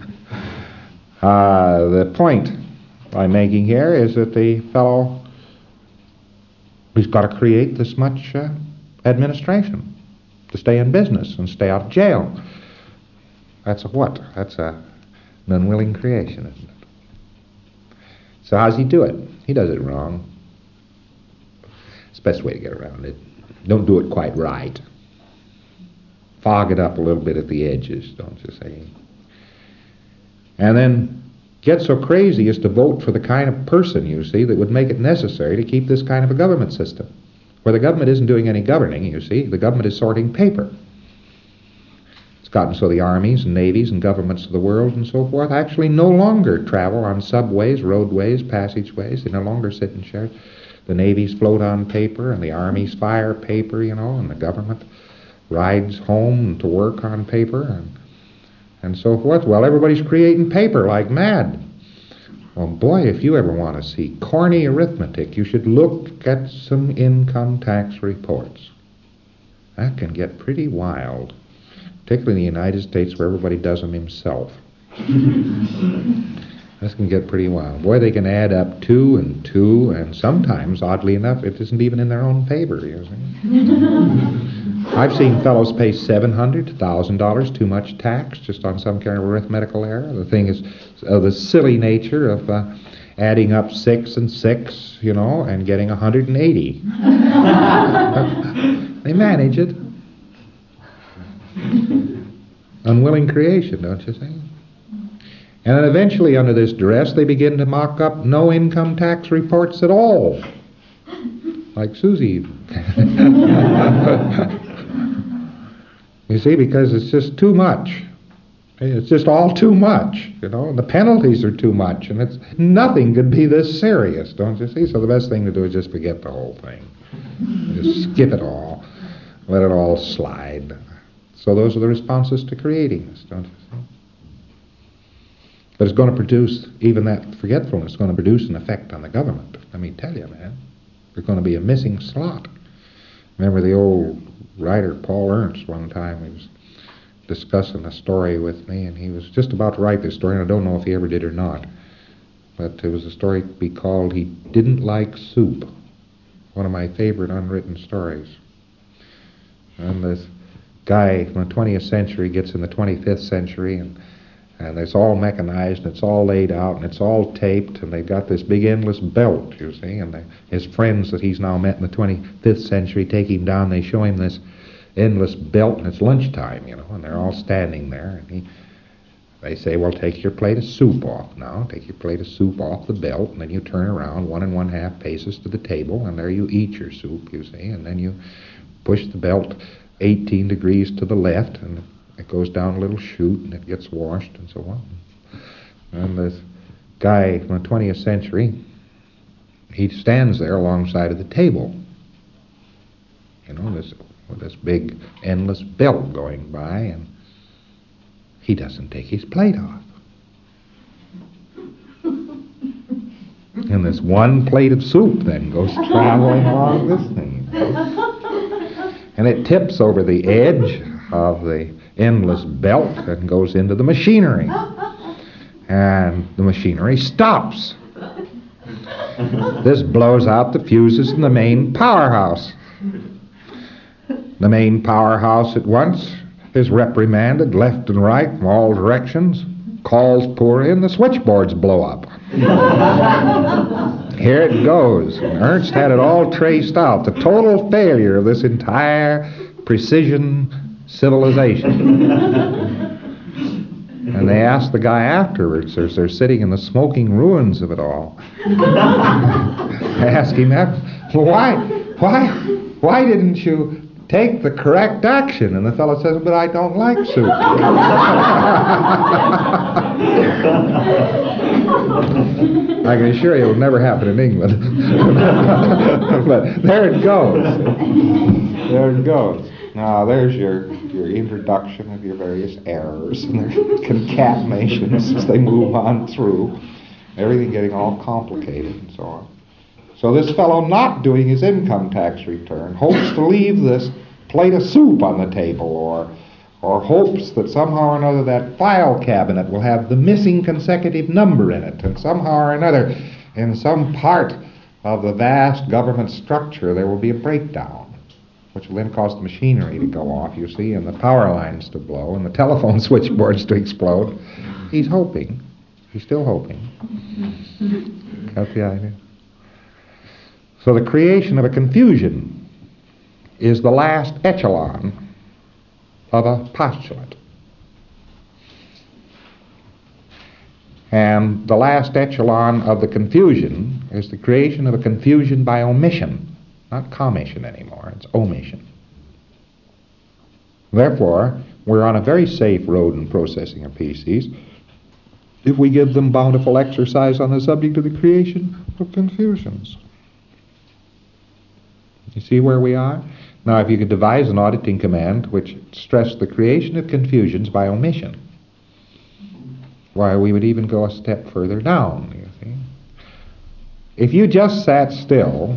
uh, the point I'm making here is that the fellow, he's got to create this much uh, administration to stay in business and stay out of jail. That's a what? That's a, an unwilling creation, isn't it? So how's he do it? He does it wrong. It's the best way to get around it. Don't do it quite right. Fog it up a little bit at the edges, don't you say? And then get so crazy as to vote for the kind of person, you see, that would make it necessary to keep this kind of a government system, where the government isn't doing any governing, you see. The government is sorting paper. It's gotten so the armies and navies and governments of the world and so forth actually no longer travel on subways, roadways, passageways. They no longer sit in chairs. The navies float on paper, and the armies fire paper, you know, and the government rides home to work on paper, and and so forth. Well, everybody's creating paper like mad. Well, boy, if you ever want to see corny arithmetic, you should look at some income tax reports. That can get pretty wild, particularly in the United States where everybody does them himself. This can get pretty wild. Boy, they can add up two and two, and sometimes, oddly enough, it isn't even in their own favor, you see. I've seen fellows pay seven hundred dollars, one thousand dollars too much tax just on some kind of arithmetical error. The thing is of the silly nature of uh, adding up six and six, you know, and getting one hundred eighty. They manage it. Unwilling creation, don't you think? And then eventually, under this duress, they begin to mock up no income tax reports at all, like Susie. You see, because it's just too much. It's just all too much, you know, and the penalties are too much, and it's nothing could be this serious, don't you see? So the best thing to do is just forget the whole thing. Just skip it all. Let it all slide. So those are the responses to creating this, don't you see? But it's going to produce, even that forgetfulness is going to produce an effect on the government. Let me tell you, man. There's going to be a missing slot. Remember the old writer Paul Ernst one time, he was discussing a story with me, and he was just about to write this story, and I don't know if he ever did or not. But it was a story to be called He Didn't Like Soup, one of my favorite unwritten stories. And this guy from the twentieth century gets in the twenty-fifth century, and and it's all mechanized, and it's all laid out, and it's all taped, and they've got this big endless belt, you see, and they, his friends that he's now met in the twenty-fifth century take him down, they show him this endless belt, and it's lunchtime, you know, and they're all standing there, and he, they say, well, take your plate of soup off now, take your plate of soup off the belt, and then you turn around one and one half paces to the table, and there you eat your soup, you see, and then you push the belt eighteen degrees to the left, and it goes down a little chute, and it gets washed, and so on. And this guy from the twentieth century, he stands there alongside of the table. You know, this with this big, endless belt going by, and he doesn't take his plate off. And this one plate of soup then goes traveling along this thing. And it tips over the edge of the endless belt and goes into the machinery. And the machinery stops. This blows out the fuses in the main powerhouse. The main powerhouse at once is reprimanded left and right from all directions. Calls pour in, the switchboards blow up. Here it goes. And Ernst had it all traced out, the total failure of this entire precision civilization. And they asked the guy afterwards, as they're sitting in the smoking ruins of it all, they asked him, why, why, why didn't you take the correct action? And the fellow says, but I don't like soup. I can assure you it will never happen in England. But there it goes. There it goes. Now, there's your, your introduction of your various errors and their concatenations as they move on through. Everything getting all complicated and so on. So this fellow not doing his income tax return hopes to leave this plate of soup on the table, or or hopes that somehow or another that file cabinet will have the missing consecutive number in it, and somehow or another in some part of the vast government structure there will be a breakdown, which will then cause the machinery to go off, you see, and the power lines to blow, and the telephone switchboards to explode. He's hoping. He's still hoping. Got the idea? So the creation of a confusion is the last echelon of a postulate. And the last echelon of the confusion is the creation of a confusion by omission. Not commission anymore, it's omission. Therefore, we're on a very safe road in processing of P Cs if we give them bountiful exercise on the subject of the creation of confusions. You see where we are? Now, if you could devise an auditing command which stressed the creation of confusions by omission, why, we would even go a step further down, you see. If you just sat still,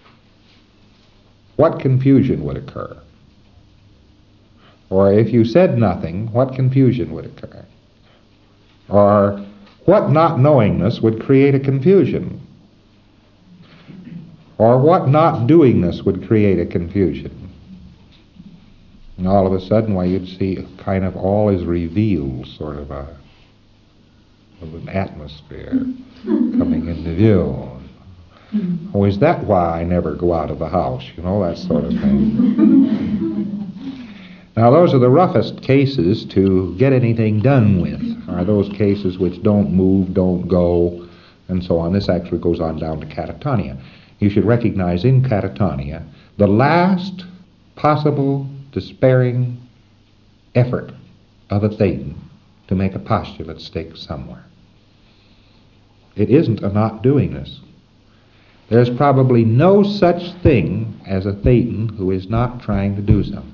what confusion would occur? Or if you said nothing, what confusion would occur? Or what not knowingness would create a confusion? Or what not doingness would create a confusion? And all of a sudden, why, you'd see kind of all is revealed sort of a of an atmosphere coming into view. Oh, is that why I never go out of the house? You know, that sort of thing. Now, those are the roughest cases to get anything done with, are those cases which don't move, don't go, and so on. This actually goes on down to catatonia. You should recognize in catatonia the last possible despairing effort of a thetan to make a postulate stick somewhere. It isn't a not doingness. There's probably no such thing as a thetan who is not trying to do something.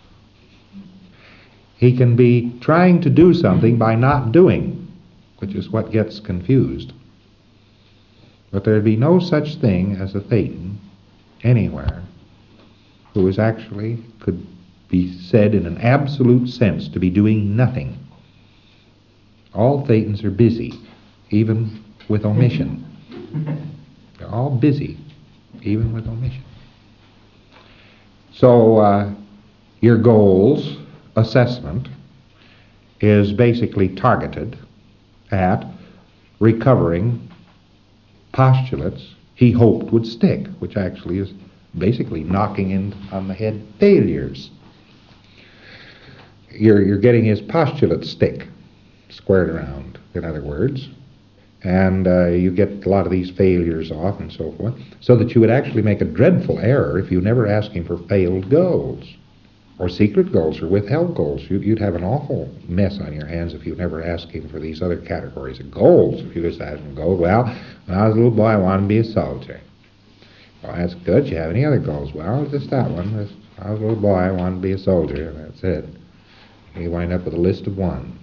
He can be trying to do something by not doing, which is what gets confused. But there'd be no such thing as a thetan anywhere who is actually, could be said in an absolute sense, to be doing nothing. All thetans are busy, even with omission. They're all busy, even with omission. So uh, your goals assessment is basically targeted at recovering postulates he hoped would stick, which actually is basically knocking in on the head failures. You're, you're getting his postulate stick squared around, in other words, and uh, you get a lot of these failures off and so forth, so that you would actually make a dreadful error if you never ask him for failed goals, or secret goals, or withheld goals. You, you'd have an awful mess on your hands if you never asked him for these other categories of goals. If you just ask him goals, well, when I was a little boy, I wanted to be a soldier. Well, that's good. You have any other goals? Well, just that one. Just I was a little boy, I wanted to be a soldier, and that's it. You wind up with a list of one.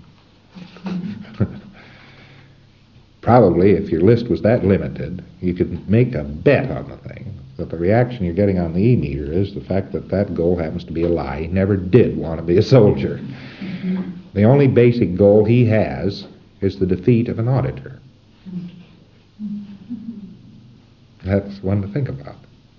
Probably, if your list was that limited, you could make a bet on the thing that the reaction you're getting on the E-meter is the fact that that goal happens to be a lie. He never did want to be a soldier. The only basic goal he has is the defeat of an auditor. That's one to think about.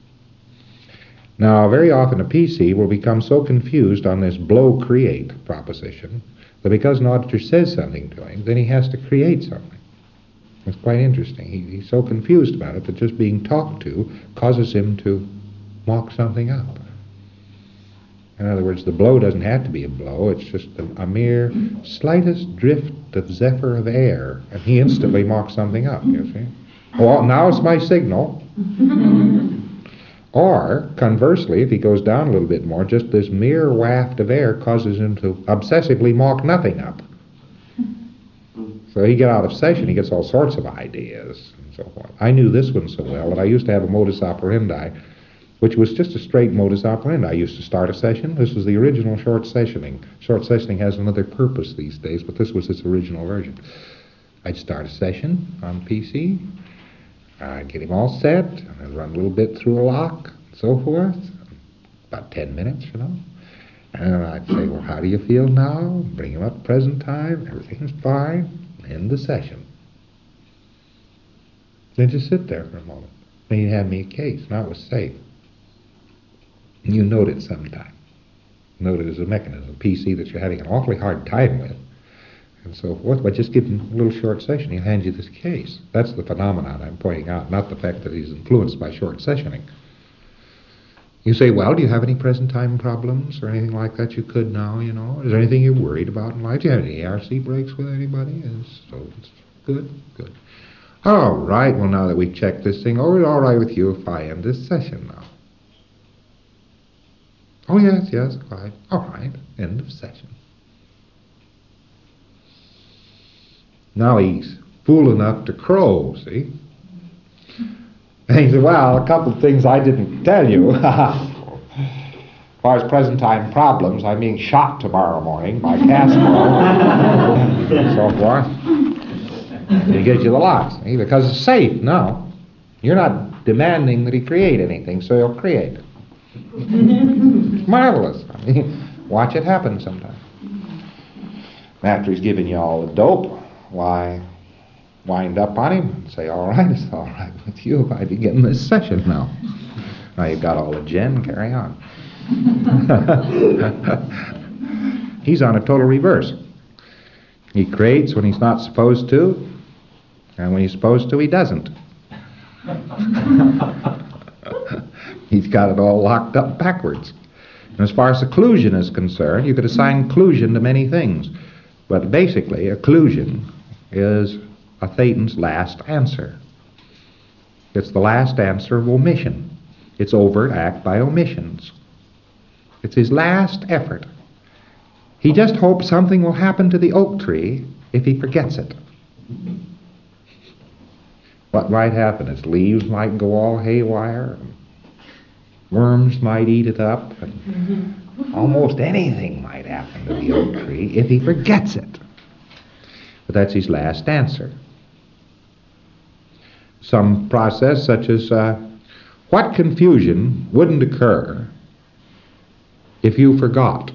Now, very often a P C will become so confused on this blow-create proposition that because an auditor says something to him, then he has to create something. It's quite interesting. He, he's so confused about it that just being talked to causes him to mock something up. In other words, the blow doesn't have to be a blow. It's just a, a mere slightest drift of zephyr of air, and he instantly mocks something up, you see. Well, now it's my signal. Or, conversely, if he goes down a little bit more, just this mere waft of air causes him to obsessively mock nothing up. So he get out of session, he gets all sorts of ideas and so forth. I knew this one so well that I used to have a modus operandi, which was just a straight modus operandi. I used to start a session. This was the original short sessioning. Short sessioning has another purpose these days, but this was its original version. I'd start a session on P C. I'd get him all set, and I'd run a little bit through a lock, and so forth. About ten minutes, you know. And I'd say, well, how do you feel now? Bring him up present time. Everything's fine. End the session. Then just sit there for a moment. Then he'd have me a case. Now it was safe. You note it sometime. Note it as a mechanism, P C that you're having an awfully hard time with, and so forth. But just give him a little short session. He'll hand you this case. That's the phenomenon I'm pointing out, not the fact that he's influenced by short sessioning. You say, well, do you have any present time problems or anything like that you could now, you know? Is there anything you're worried about in life? Do you have any A R C breaks with anybody? And so it's good, good. All right, well, now that we've checked this thing, oh, it's all right with you if I end this session now? Oh, yes, yes, quite. All right, end of session. Now he's fool enough to crow, see? And he said, well, a couple of things I didn't tell you. As far as present time problems, I'm being shot tomorrow morning by Castro. And so forth. And he gives you the lots, see? Because it's safe now. You're not demanding that he create anything, so he'll create. It's marvelous. I mean, watch it happen sometime. After he's given you all the dope, why wind up on him and say, all right, it's all right with you if I begin this session now. Now you've got all the gin, carry on. He's on a total reverse. He creates when he's not supposed to, and when he's supposed to, he doesn't. He's got it all locked up backwards. And as far as occlusion is concerned, you could assign occlusion to many things. But basically, occlusion is a Thetan's last answer. It's the last answer of omission. It's overt act by omissions. It's his last effort. He just hopes something will happen to the oak tree if he forgets it. What might happen? Its leaves might go all haywire, and worms might eat it up, and almost anything might happen to the oak tree if he forgets it. But that's his last answer. Some process such as, uh, what confusion wouldn't occur if you forgot?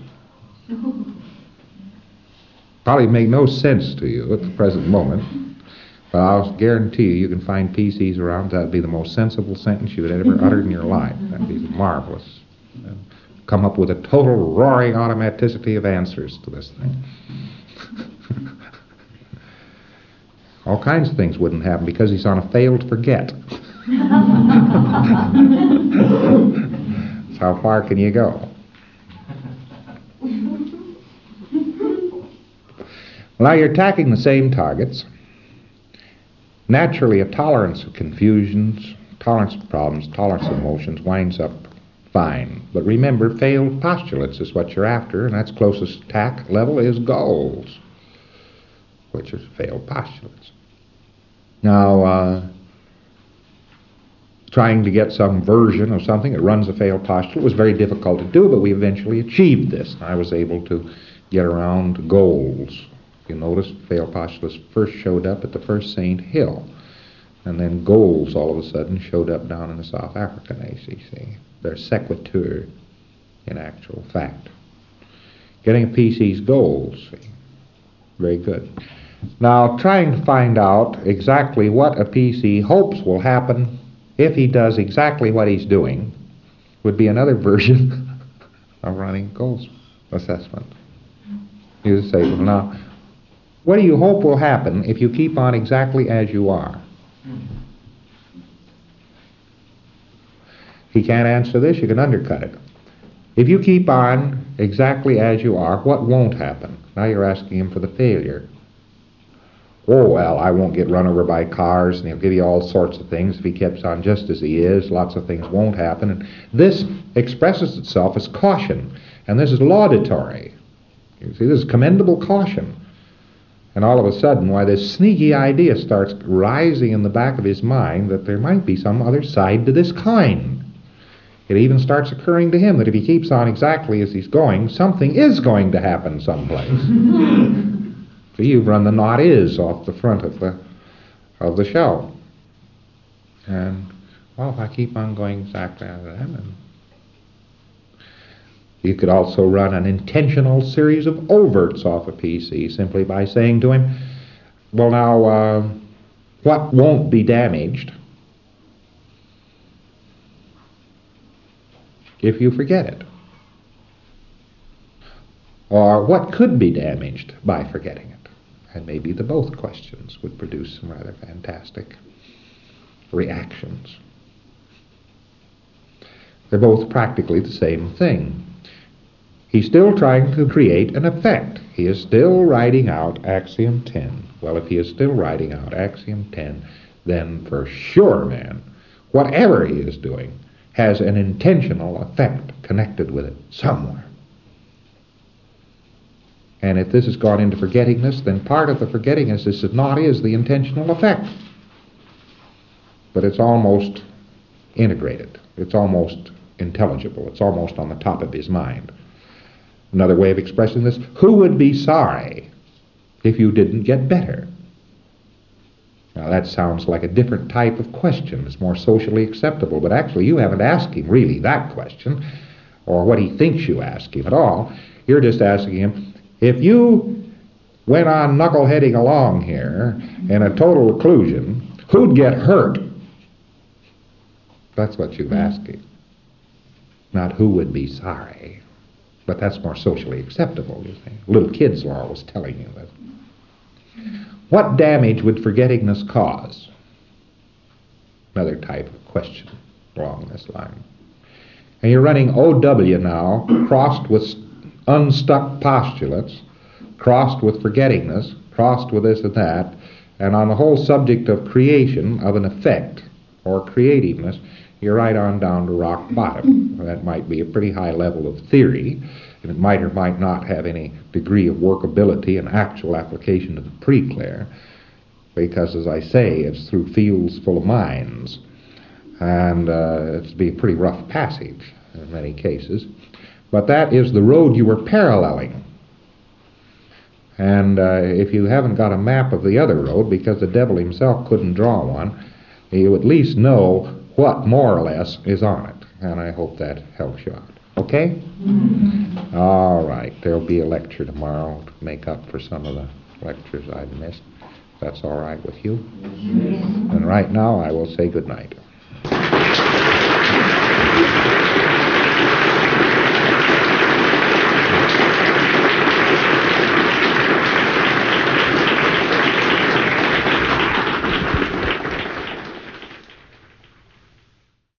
Probably make no sense to you at the present moment, but I'll guarantee you you can find P Cs around that'd be the most sensible sentence you've ever uttered in your life. That'd be marvelous. Come up with a total roaring automaticity of answers to this thing. All kinds of things wouldn't happen because he's on a failed forget. So how far can you go? Now you're attacking the same targets. Naturally, a tolerance of confusions, tolerance of problems, tolerance of emotions winds up fine. But remember, failed postulates is what you're after, and that's closest attack level is goals, which is failed postulates. Now, uh, trying to get some version of something that runs a failed postulate. It was very difficult to do, but we eventually achieved this. I was able to get around to goals. You notice failed postulates first showed up at the first Saint Hill, and then goals all of a sudden showed up down in the South African A C C. They're sequitur in actual fact. Getting a P C's goals, see, very good. Now, trying to find out exactly what a P C hopes will happen if he does exactly what he's doing would be another version of running goals assessment. You say, well, now, what do you hope will happen if you keep on exactly as you are? He can't answer this, you can undercut it. If you keep on exactly as you are, what won't happen? Now you're asking him for the failure. Oh, well, I won't get run over by cars, and he'll give you all sorts of things if he keeps on just as he is. Lots of things won't happen. And this expresses itself as caution, and this is laudatory. You see, this is commendable caution. And all of a sudden, why, this sneaky idea starts rising in the back of his mind that there might be some other side to this kind. It even starts occurring to him that if he keeps on exactly as he's going, something is going to happen someplace. So you've run the not is off the front of the of the shell. And, well, if I keep on going exactly as I am, and you could also run an intentional series of overts off a P C simply by saying to him, well, now, uh, what won't be damaged if you forget it? Or what could be damaged by forgetting it? And maybe the both questions would produce some rather fantastic reactions. They're both practically the same thing. He's still trying to create an effect. He is still writing out axiom ten. Well, if he is still writing out axiom ten, then for sure, man, whatever he is doing has an intentional effect connected with it somewhere. And if this has gone into forgettingness, then part of the forgettingness is that not is the intentional effect. But it's almost integrated. It's almost intelligible. It's almost on the top of his mind. Another way of expressing this, who would be sorry if you didn't get better? Now that sounds like a different type of question. It's more socially acceptable, but actually you haven't asked him really that question, or what he thinks you ask him at all. You're just asking him, if you went on knuckleheading along here in a total occlusion, who'd get hurt? That's what you've asked him. Not who would be sorry. But that's more socially acceptable, you think. Little kids are always telling you that. What damage would forgettingness cause? Another type of question along this line. And you're running O W now, crossed with unstuck postulates, crossed with forgettingness, crossed with this and that, and on the whole subject of creation of an effect or creativeness, you're right on down to rock bottom. That might be a pretty high level of theory, and it might or might not have any degree of workability and actual application to the pre-clear, because, as I say, it's through fields full of minds, and uh, it's be a pretty rough passage in many cases. But that is the road you were paralleling. And uh, if you haven't got a map of the other road, because the devil himself couldn't draw one, you at least know what more or less is on it. And I hope that helps you out. Okay? Mm-hmm. All right. There'll be a lecture tomorrow to make up for some of the lectures I've missed. That's all right with you? Mm-hmm. And right now I will say good night.